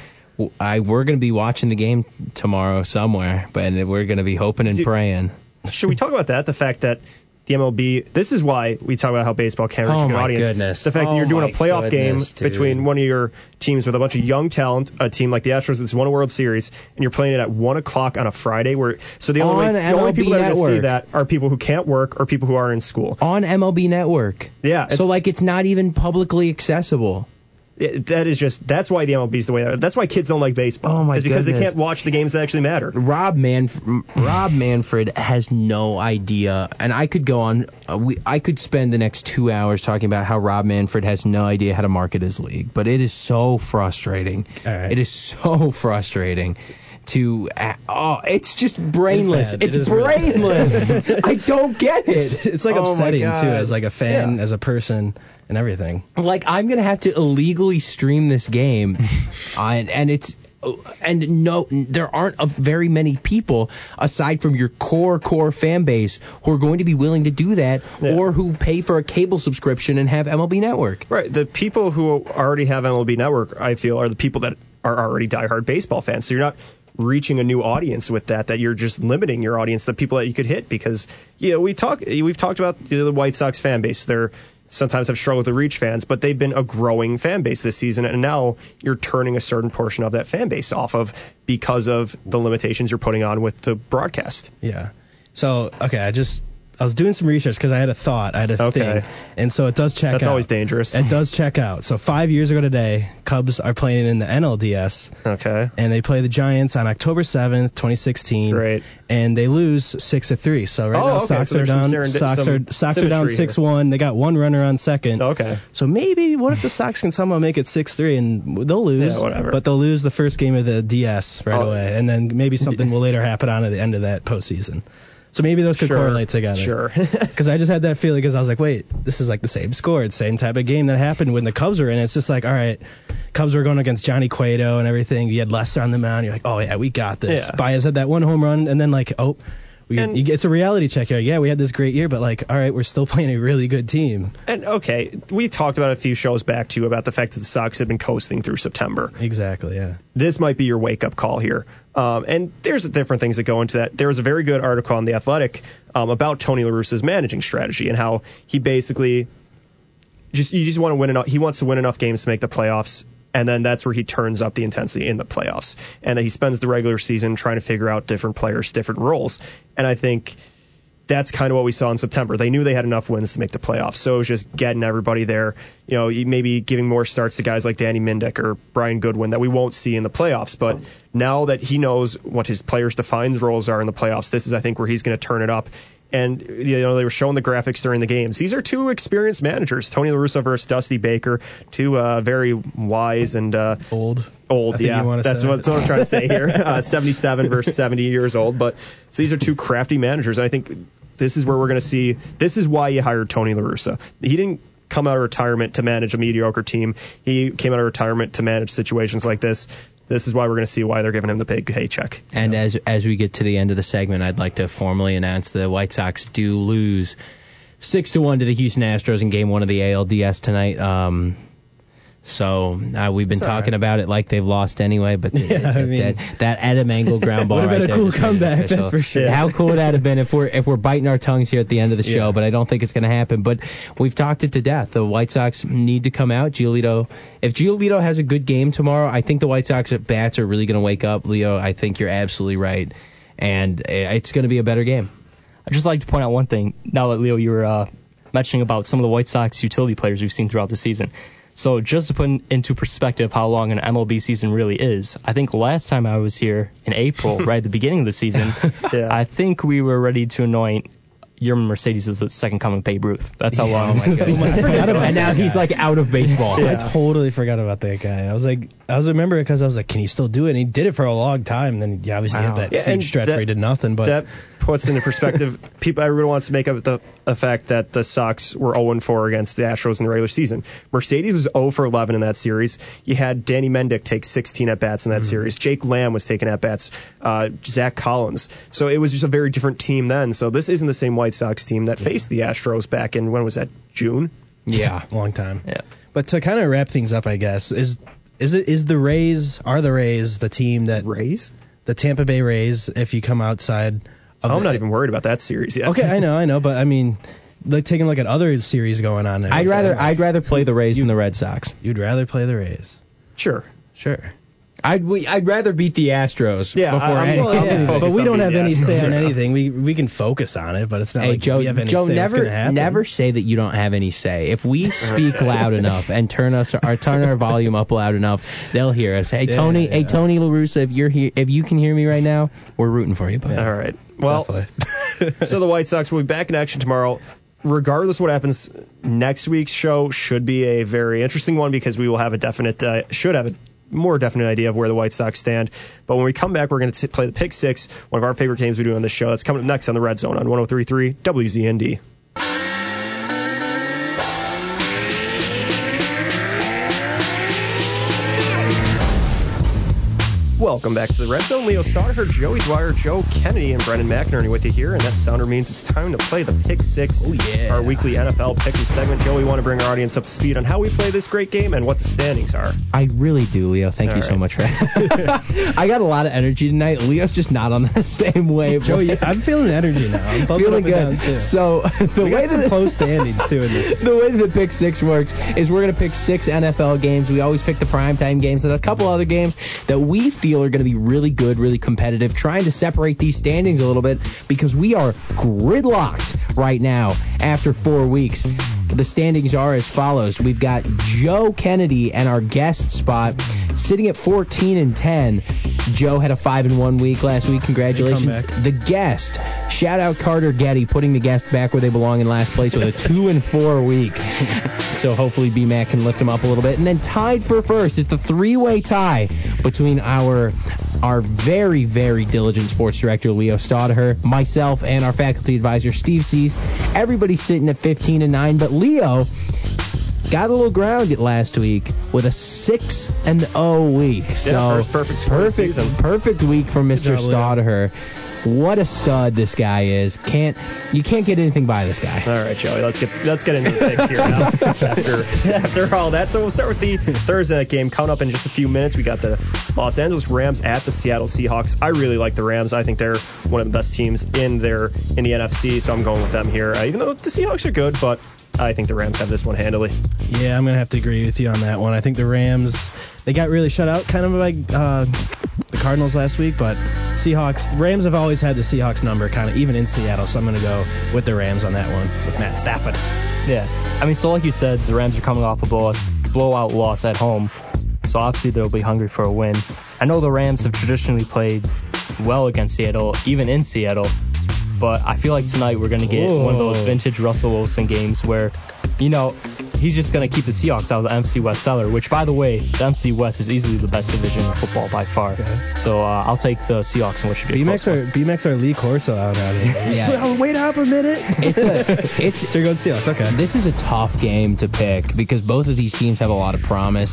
I we're going to be watching the game tomorrow somewhere, but we're going to be hoping and praying. Should we talk about that? The fact that the M L B. This is why we talk about how baseball can reach oh a good my audience. Goodness. The fact oh that you're doing a playoff goodness, game dude. between one of your teams with a bunch of young talent, a team like the Astros that's won a World Series, and you're playing it at one o'clock on a Friday. Where so the only, on way, the only people that are going to see that are people who can't work or people who are in school on M L B Network. Yeah. So like it's not even publicly accessible. It, that is just that's why the M L B is the way. That's why kids don't like baseball. Oh my is because goodness. they can't watch the games that actually matter. Rob Manf- Rob Manfred has no idea, and I could go on. Uh, we I could spend the next two hours talking about how Rob Manfred has no idea how to market his league, but it is so frustrating. All right. It is so frustrating. To uh, oh, it's just brainless. It's, it's it brainless. Really I don't get it. It's, it's like oh upsetting too, as like a fan, yeah. as a person, and everything. Like I'm gonna have to illegally literally stream this game, uh, and, and it's and no, there aren't a very many people aside from your core core fan base who are going to be willing to do that, yeah. or who pay for a cable subscription and have M L B Network. Right. The people who already have M L B Network, I feel, are the people that are already diehard baseball fans. So you're not reaching a new audience with that, that you're just limiting your audience, the people that you could hit, because yeah, we talk we've talked about the White Sox fan base. They're sometimes have struggled to reach fans, but they've been a growing fan base this season, and now you're turning a certain portion of that fan base off of because of the limitations you're putting on with the broadcast. Yeah. So okay, I just I was doing some research because I had a thought, I had a okay. thing, and so it does check That's out. That's always dangerous. It does check out. So five years ago today, Cubs are playing in the N L D S. Okay. And they play the Giants on October seventh, twenty sixteen. Great. And they lose six to three. So right oh, now, okay. Sox so are down. Serendi- Sox are Sox are down six one. They got one runner on second. Okay. So maybe what if the Sox can somehow make it six three and they'll lose. Yeah, whatever. But they'll lose the first game of the D S right oh. away, and then maybe something will later happen on at the end of that postseason. So maybe those could sure, correlate together. Sure. Because I just had that feeling because I was like, wait, this is like the same score. It's the same type of game that happened when the Cubs were in. It's just like, all right, Cubs were going against Johnny Cueto and everything. You had Lester on the mound. You're like, oh, yeah, we got this. Yeah. Baez had that one home run, and then like, oh, we, and, you, it's a reality check here. Yeah, we had this great year, but like, all right, we're still playing a really good team. And okay, we talked about a few shows back too about the fact that the Sox had been coasting through September. Exactly, yeah. This might be your wake-up call here. Um, and there's different things that go into that. There was a very good article on The Athletic um, about Tony La Russa's managing strategy and how he basically just you just want to win enough. He wants to win enough games to make the playoffs, and then that's where he turns up the intensity in the playoffs. And then he spends the regular season trying to figure out different players, different roles. And I think that's kind of what we saw in September. They knew they had enough wins to make the playoffs, so it was just getting everybody there. You know, maybe giving more starts to guys like Danny Mendick or Brian Goodwin that we won't see in the playoffs. But now that he knows what his players' defined roles are in the playoffs, this is, I think, where he's going to turn it up. And, you know, they were showing the graphics during the games. These are two experienced managers, Tony La Russa versus Dusty Baker, two uh, very wise and uh, old. Old, yeah. That's what, that's what I'm trying to say here. Uh, seventy-seven versus seventy years old. But so these are two crafty managers. And I think this is where we're going to see. This is why you hired Tony La Russa. He didn't come out of retirement to manage a mediocre team. He came out of retirement to manage situations like this. This is why we're going to see why they're giving him the big paycheck. And as as we get to the end of the segment, I'd like to formally announce the White Sox do lose six to one to the Houston Astros in Game One of the A L D S tonight. Um, so uh, we've been That's talking right. about it like they've lost anyway, but the, yeah, I mean, that, that Adam Engel ground ball would have right been a there cool just made it comeback, official. that's for sure. How cool would that have been if we're if we're biting our tongues here at the end of the show? Yeah. But I don't think it's going to happen. But we've talked it to death. The White Sox need to come out. Giolito, if Giolito has a good game tomorrow, I think the White Sox at bats are really going to wake up. Leo, I think you're absolutely right, and it's going to be a better game. I'd just like to point out one thing. Now that Leo, you were uh, mentioning about some of the White Sox utility players we've seen throughout the season. So just to put into perspective how long an M L B season really is, I think last time I was here in April, right at the beginning of the season, yeah. I think we were ready to anoint Yerman Mercedes as the second coming Babe Ruth. That's how long. Oh my goodness. I forgot about And now that he's guy. like out of baseball. I totally forgot about that guy. I was like, I was remembering because I was like, can he still do it? And he did it for a long time. And then, yeah, obviously, Wow. he had that Yeah, and huge stretch that- where he did nothing. But that puts into perspective, people everyone wants to make up the, the fact that the Sox were oh and four against the Astros in the regular season. Mercedes was oh for eleven in that series. You had Danny Mendick take sixteen at bats in that Mm-hmm. series. Jake Lamb was taking at bats. Uh, Zach Collins. So it was just a very different team then. So this isn't the same White Sox team that faced the Astros back in, when was that, June? Yeah. long time. Yeah. But to kind of wrap things up, I guess, is is it is the Rays, are the Rays the team that, Rays? the Tampa Bay Rays, if you come outside of I'm the, not even worried about that series yet. Okay, I know, I know, but I mean, like taking a look at other series going on there. I'd rather I'd rather play the Rays than the Red Sox. You'd rather play the Rays. Sure. Sure. I'd we, I'd rather beat the Astros Yeah, before I- I'm- any. well, I'll be Yeah, focused but we on don't being have the any Astros. say on Yeah. anything. We we can focus on it, but it's not Hey like Joe, we have any Joe, say what's never gonna happen. never say that you don't have any say. If we speak loud enough and turn us or turn our volume up loud enough, they'll hear us. Hey Yeah, Tony, yeah. hey Tony La Russa, if you're here, if you can hear me right now, we're rooting for you, buddy. All right. Well, Definitely. so the White Sox will be back in action tomorrow. Regardless of what happens, next week's show should be a very interesting one because we will have a definite, uh, should have a more definite idea of where the White Sox stand. But when we come back, we're going to play the Pick Six, one of our favorite games we do on this show. That's coming up next on the Red Zone on one oh three point three W Z N D. Welcome back to the Red Zone. Leo Stoddard, Joey Dwyer, Joe Kennedy, and Brendan McInerney with you here, and that sounder means it's time to play the Pick Six, oh, yeah. our weekly N F L Pick'em segment. Joe, we want to bring our audience up to speed on how we play this great game and what the standings are. I really do, Leo. Thank All you right. so much for that. I got a lot of energy tonight. Leo's just not on the same wave. Joey, I'm feeling energy now. I'm bumping Feeling up and good. down, too. So the we way got some that close standings doing this. the way that the Pick Six works is we're going to pick six N F L games. We always pick the primetime games and a couple other games that we feel are going to be really good, really competitive, trying to separate these standings a little bit because we are gridlocked right now after four weeks. The standings are as follows. We've got Joe Kennedy and our guest spot sitting at fourteen and ten. Joe had a five and one week last week. Congratulations. The guest, shout out Carter Getty, putting the guest back where they belong in last place with a two and four week. So hopefully B-Mac can lift him up a little bit. And then tied for first, it's the three-way tie between our our very, very diligent sports director, Leo Stoddard, myself, and our faculty advisor, Steve Cease. Everybody's sitting at fifteen and nine, but Leo got a little grounded last week with a six and oh week. So Yeah, first perfect score of the perfect, season. perfect week for Mister job, Leo. Stoddard. What a stud this guy is. Can't you can't get anything by this guy. All right, Joey, let's get let's get into the picks here now. after after all that, so we'll start with the Thursday night game coming up in just a few minutes. We got the Los Angeles Rams at the Seattle Seahawks. I really like the Rams. I think they're one of the best teams in their in the N F C, so I'm going with them here. Uh, even though the Seahawks are good, but I think the Rams have this one handily. Yeah, I'm going to have to agree with you on that one. I think the Rams, they got really shut out kind of like uh, the Cardinals last week, but Seahawks, the Rams have always had the Seahawks number kind of even in Seattle, so I'm going to go with the Rams on that one with Matt Stafford. Yeah. I mean, so like you said, the Rams are coming off a blowout, blowout loss at home, so obviously they'll be hungry for a win. I know the Rams have traditionally played well against Seattle, even in Seattle, but I feel like tonight we're going to get Whoa. one of those vintage Russell Wilson games where, you know, he's just going to keep the Seahawks out of the M C West cellar, which, by the way, the M C West is easily the best division in football by far. Okay. So uh, I'll take the Seahawks in what should be a B-Max close are, one. B-Max are Lee Corso out out here. Yeah. So, wait up a minute. It's a it's So you're going Seahawks, okay. This is a tough game to pick because both of these teams have a lot of promise.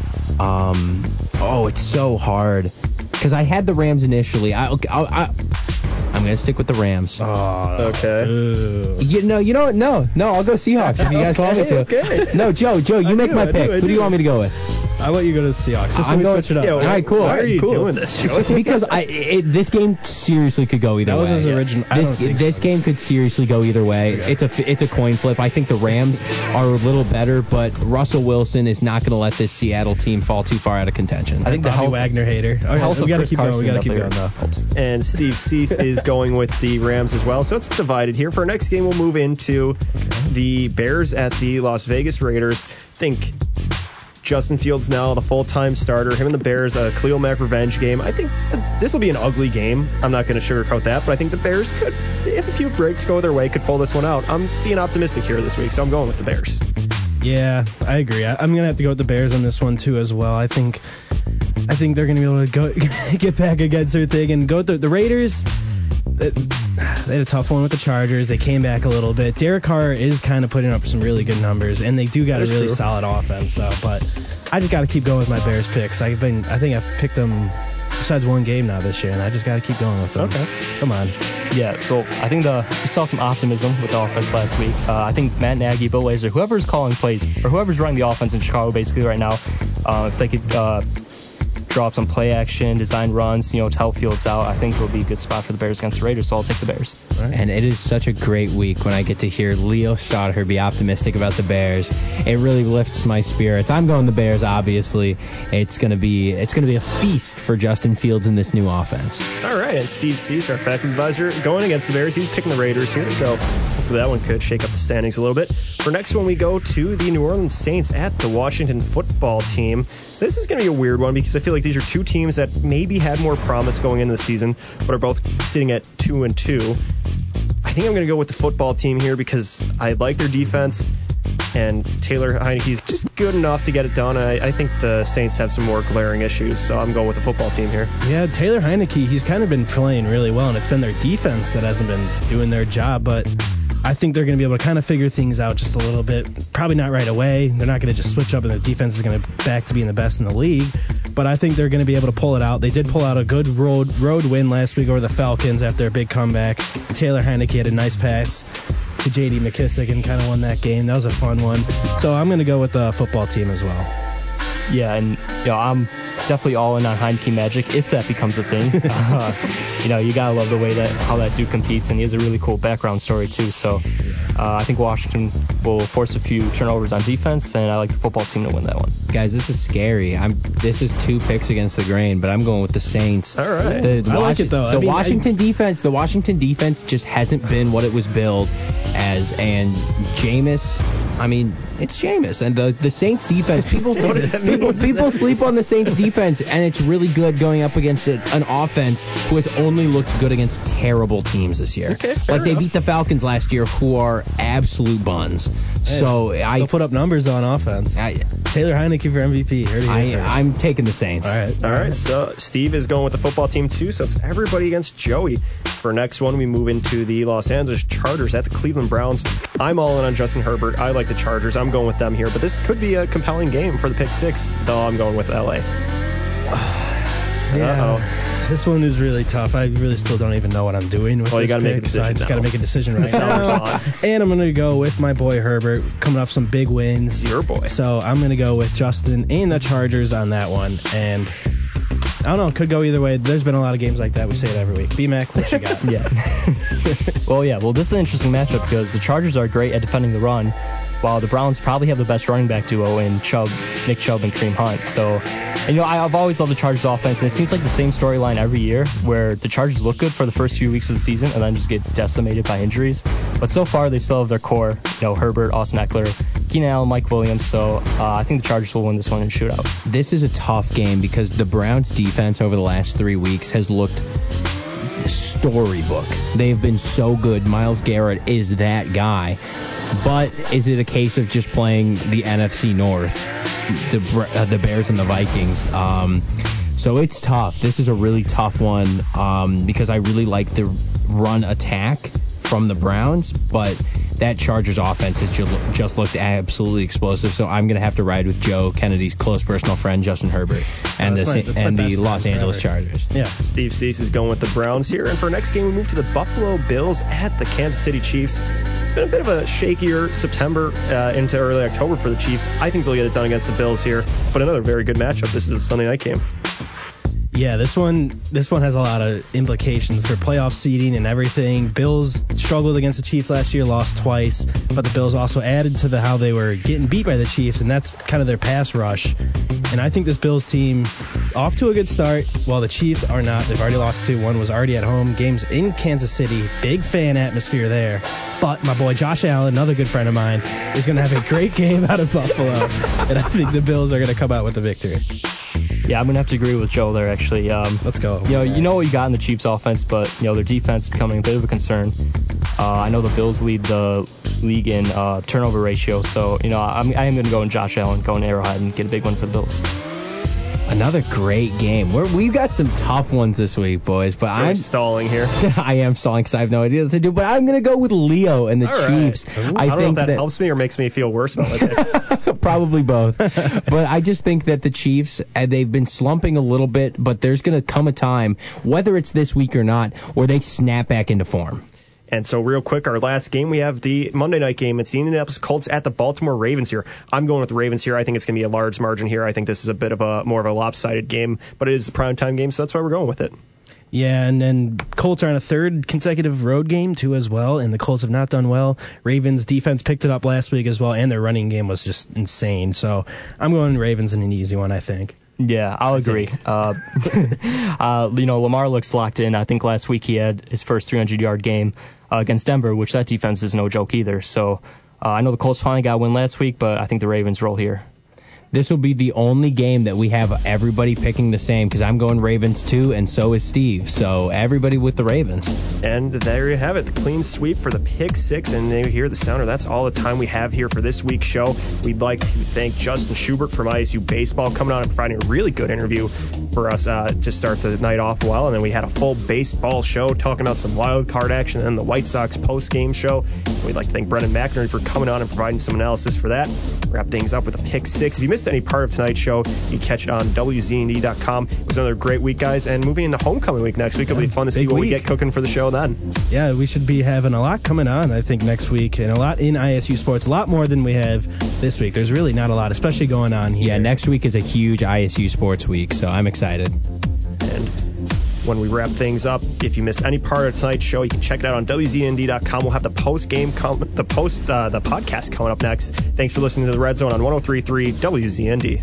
Um, oh, it's so hard because I had the Rams initially. I, I, I I'm gonna stick with the Rams. Oh, Okay. Ooh. You know, you know what? No, no, I'll go Seahawks if you guys want me to. Okay. No, Joe, Joe, you I make do, my I pick. do, I Who do do. you want me to go with? I'll let you go to the Seahawks. Just let I'm me going- switch it up. Yeah, All right, cool. Why are you Cool. doing this, Joey? Because I, it, this game seriously could go either That was way. his original- I This, don't think this so. game could seriously go either way. Okay. It's a it's a coin flip. I think the Rams are a little better, but Russell Wilson is not going to let this Seattle team fall too far out of contention. I think the Bobby health, Wagner hater. Okay, health we of got to Chris keep going. We Carson got to up keep there going though. helps. And Steve Cease is going with the Rams as well. So it's divided here. For our next game, we'll move into the Bears at the Las Vegas Raiders. Think Justin Fields now the full-time starter. Him and the Bears, a Khalil Mack revenge game. I think this will be an ugly game. I'm not going to sugarcoat that, but I think the Bears could, if a few breaks go their way, could pull this one out. I'm being optimistic here this week, so I'm going with the Bears. Yeah, I agree. I, I'm gonna have to go with the Bears on this one too as well. I think, I think they're gonna be able to go get back against their thing and go with the, the Raiders. They had a tough one with the Chargers. They came back a little bit. Derek Carr is kind of putting up some really good numbers, and they do got a That is really true. solid offense though. But I just got to keep going with my Bears picks. I've been, I think I've picked them besides one game now this year, and I just got to keep going with them. Okay. Come on. Yeah, so I think the we saw some optimism with the offense last week. Uh, I think Matt Nagy, Bill Lazor, whoever's calling plays, or whoever's running the offense in Chicago basically right now, uh, if they could uh, draw up some play action, design runs, you know, tell Fields out, I think it will be a good spot for the Bears against the Raiders, so I'll take the Bears. And it is such a great week when I get to hear Leo Stoddard be optimistic about the Bears. It really lifts my spirits. I'm going the Bears, obviously. It's gonna be it's gonna be a feast for Justin Fields in this new offense. All right, and Steve Cease, our faculty advisor, going against the Bears. He's picking the Raiders here, so hopefully that one could shake up the standings a little bit. For next one, we go to the New Orleans Saints at the Washington football team. This is going to be a weird one because I feel like these are two teams that maybe had more promise going into the season, but are both sitting at two and two. I think I'm going to go with the football team here because I like their defense, and Taylor Heineke's just good enough to get it done. I, I think the Saints have some more glaring issues, so I'm going with the football team here. Yeah, Taylor Heineke, he's kind of been playing really well, and it's been their defense that hasn't been doing their job, but I think they're going to be able to kind of figure things out just a little bit. Probably not right away. They're not going to just switch up and the defense is going to back to being the best in the league. But but I think they're going to be able to pull it out. They did pull out a good road road win last week over the Falcons after a big comeback. Taylor Heineke had a nice pass to J D McKissick and kind of won that game. That was a fun one. So I'm going to go with the football team as well. Yeah, and you know, I'm definitely all in on Heineke Magic if that becomes a thing. uh, you know, you gotta love the way that how that dude competes, and he has a really cool background story too. So uh, I think Washington will force a few turnovers on defense, and I like the football team to win that one. Guys, this is scary. I'm. This is two picks against the grain, but I'm going with the Saints. All right. The, the I like it though. The I mean, Washington I, defense. The Washington defense just hasn't been what it was billed as, and Jameis. I mean, it's Jameis, and the the Saints defense. People people, people sleep on the Saints defense, and it's really good going up against a, an offense who has only looked good against terrible teams this year. Okay, like they enough. beat the Falcons last year, who are absolute buns. Hey, so still I put up numbers on offense. I, Taylor Heineke for M V P. Heard it here I first. I'm taking the Saints. All right. All right, so Steve is going with the football team too, so it's everybody against Joey. For next one, we move into the Los Angeles Chargers at the Cleveland Browns. I'm all in on Justin Herbert. I like the Chargers. I'm going with them here, but this could be a compelling game for the pick six, though I'm going with L A. Yeah, Uh-oh. this one is really tough. I really still don't even know what I'm doing with Well, you this gotta make a pick, so decision I just now. got to make a decision right Seller's now. on. And I'm going to go with my boy Herbert, coming off some big wins. Your boy. So I'm going to go with Justin and the Chargers on that one. And I don't know, could go either way. There's been a lot of games like that. We say it every week. B-Mac, what you got? Yeah. Well, yeah. Well, this is an interesting matchup because the Chargers are great at defending the run, while the Browns probably have the best running back duo in Chubb, Nick Chubb, and Kareem Hunt. So, and, you know, I, I've always loved the Chargers offense, and it seems like the same storyline every year where the Chargers look good for the first few weeks of the season and then just get decimated by injuries. But so far, they still have their core, you know, Herbert, Austin Eckler, Keenan Allen, Mike Williams. So uh, I think the Chargers will win this one in a shootout. This is a tough game because the Browns defense over the last three weeks has looked storybook. They've been so good. Myles Garrett is that guy. But is it a case of just playing the N F C North, the uh, the Bears and the Vikings? Um, so it's tough. This is a really tough one um, because I really like the run attack from the Browns, but that Chargers offense has ju- just looked absolutely explosive. So I'm going to have to ride with Joe Kennedy's close personal friend, Justin Herbert, and that's the my- that's my and best the friend Los Angeles forever. Chargers. Yeah. Steve Cease is going with the Browns here. And for our next game, we move to the Buffalo Bills at the Kansas City Chiefs. It's been a bit of a shakier September uh, into early October for the Chiefs. I think they'll get it done against the Bills here. But another very good matchup. This is a Sunday night game. Yeah, this one this one has a lot of implications for playoff seeding and everything. Bills struggled against the Chiefs last year, lost twice, but the Bills also added to the how they were getting beat by the Chiefs, and that's kind of their pass rush. And I think this Bills team off to a good start, while the Chiefs are not. They've already lost two. One was already at home. Games in Kansas City. Big fan atmosphere there. But my boy Josh Allen, another good friend of mine, is going to have a great game out of Buffalo, and I think the Bills are going to come out with the victory. Yeah, I'm going to have to agree with Joe there, actually. Um, Let's go. You know, you know what you got in the Chiefs offense, but, you know, their defense is becoming a bit of a concern. Uh, I know the Bills lead the league in uh, turnover ratio, so, you know, I'm, I am going to go in Josh Allen, go in Arrowhead, and get a big one for the Bills. Another great game. We're, we've got some tough ones this week, boys, but I'm I'm stalling here. I am stalling because I have no idea what to do, but I'm going to go with Leo and the All right. Chiefs. Ooh, I, I don't know if think that, that helps me or makes me feel worse about my pick. probably both. But I just think that the Chiefs, uh, they've been slumping a little bit, but there's going to come a time, whether it's this week or not, where they snap back into form. And so real quick, our last game, we have the Monday night game. It's the Indianapolis Colts at the Baltimore Ravens here. I'm going with the Ravens here. I think it's going to be a large margin here. I think this is a bit of a more of a lopsided game, but it is the primetime game, so that's why we're going with it. Yeah, and then Colts are on a third consecutive road game, too, as well, and the Colts have not done well. Ravens' defense picked it up last week as well, and their running game was just insane. So I'm going Ravens in an easy one, I think. Yeah, I'll agree. Uh, uh, you know, Lamar looks locked in. I think last week he had his first three hundred yard game uh, against Denver, which that defense is no joke either. So uh, I know the Colts finally got a win last week, but I think the Ravens roll here. This will be the only game that we have everybody picking the same because I'm going Ravens too, and so is Steve. So everybody with the Ravens. And there you have it, the clean sweep for the pick six. And you hear the sounder. That's all the time we have here for this week's show. We'd like to thank Justin Schubert from I S U Baseball coming on and providing a really good interview for us uh, to start the night off well. And then we had a full baseball show talking about some wild card action and the White Sox post-game show. And we'd like to thank Brendan McInerney for coming on and providing some analysis for that. Wrap things up with a pick six. If you missed missed any part of tonight's show, you can catch it on W Z N D dot com. It was another great week, guys, and moving into homecoming week next week, it'll be fun to see what week. we get cooking for the show then. Yeah, we should be having a lot coming on, I think, next week, and a lot in I S U sports, a lot more than we have this week. There's really not a lot, especially going on here. Yeah, next week is a huge I S U sports week, so I'm excited. And when we wrap things up, if you missed any part of tonight's show, you can check it out on W Z N D dot com. We'll have the post game, com- the post, uh, the podcast coming up next. Thanks for listening to the Red Zone on one oh three point three W Z N D.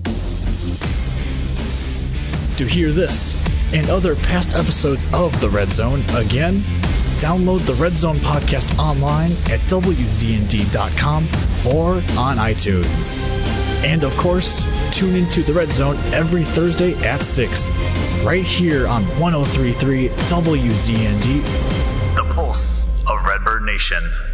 To hear this and other past episodes of the Red Zone again, download the Red Zone podcast online at W Z N D dot com or on iTunes. And of course, tune into the Red Zone every Thursday at six, right here on one oh three point three W Z N D, the pulse of Redbird Nation.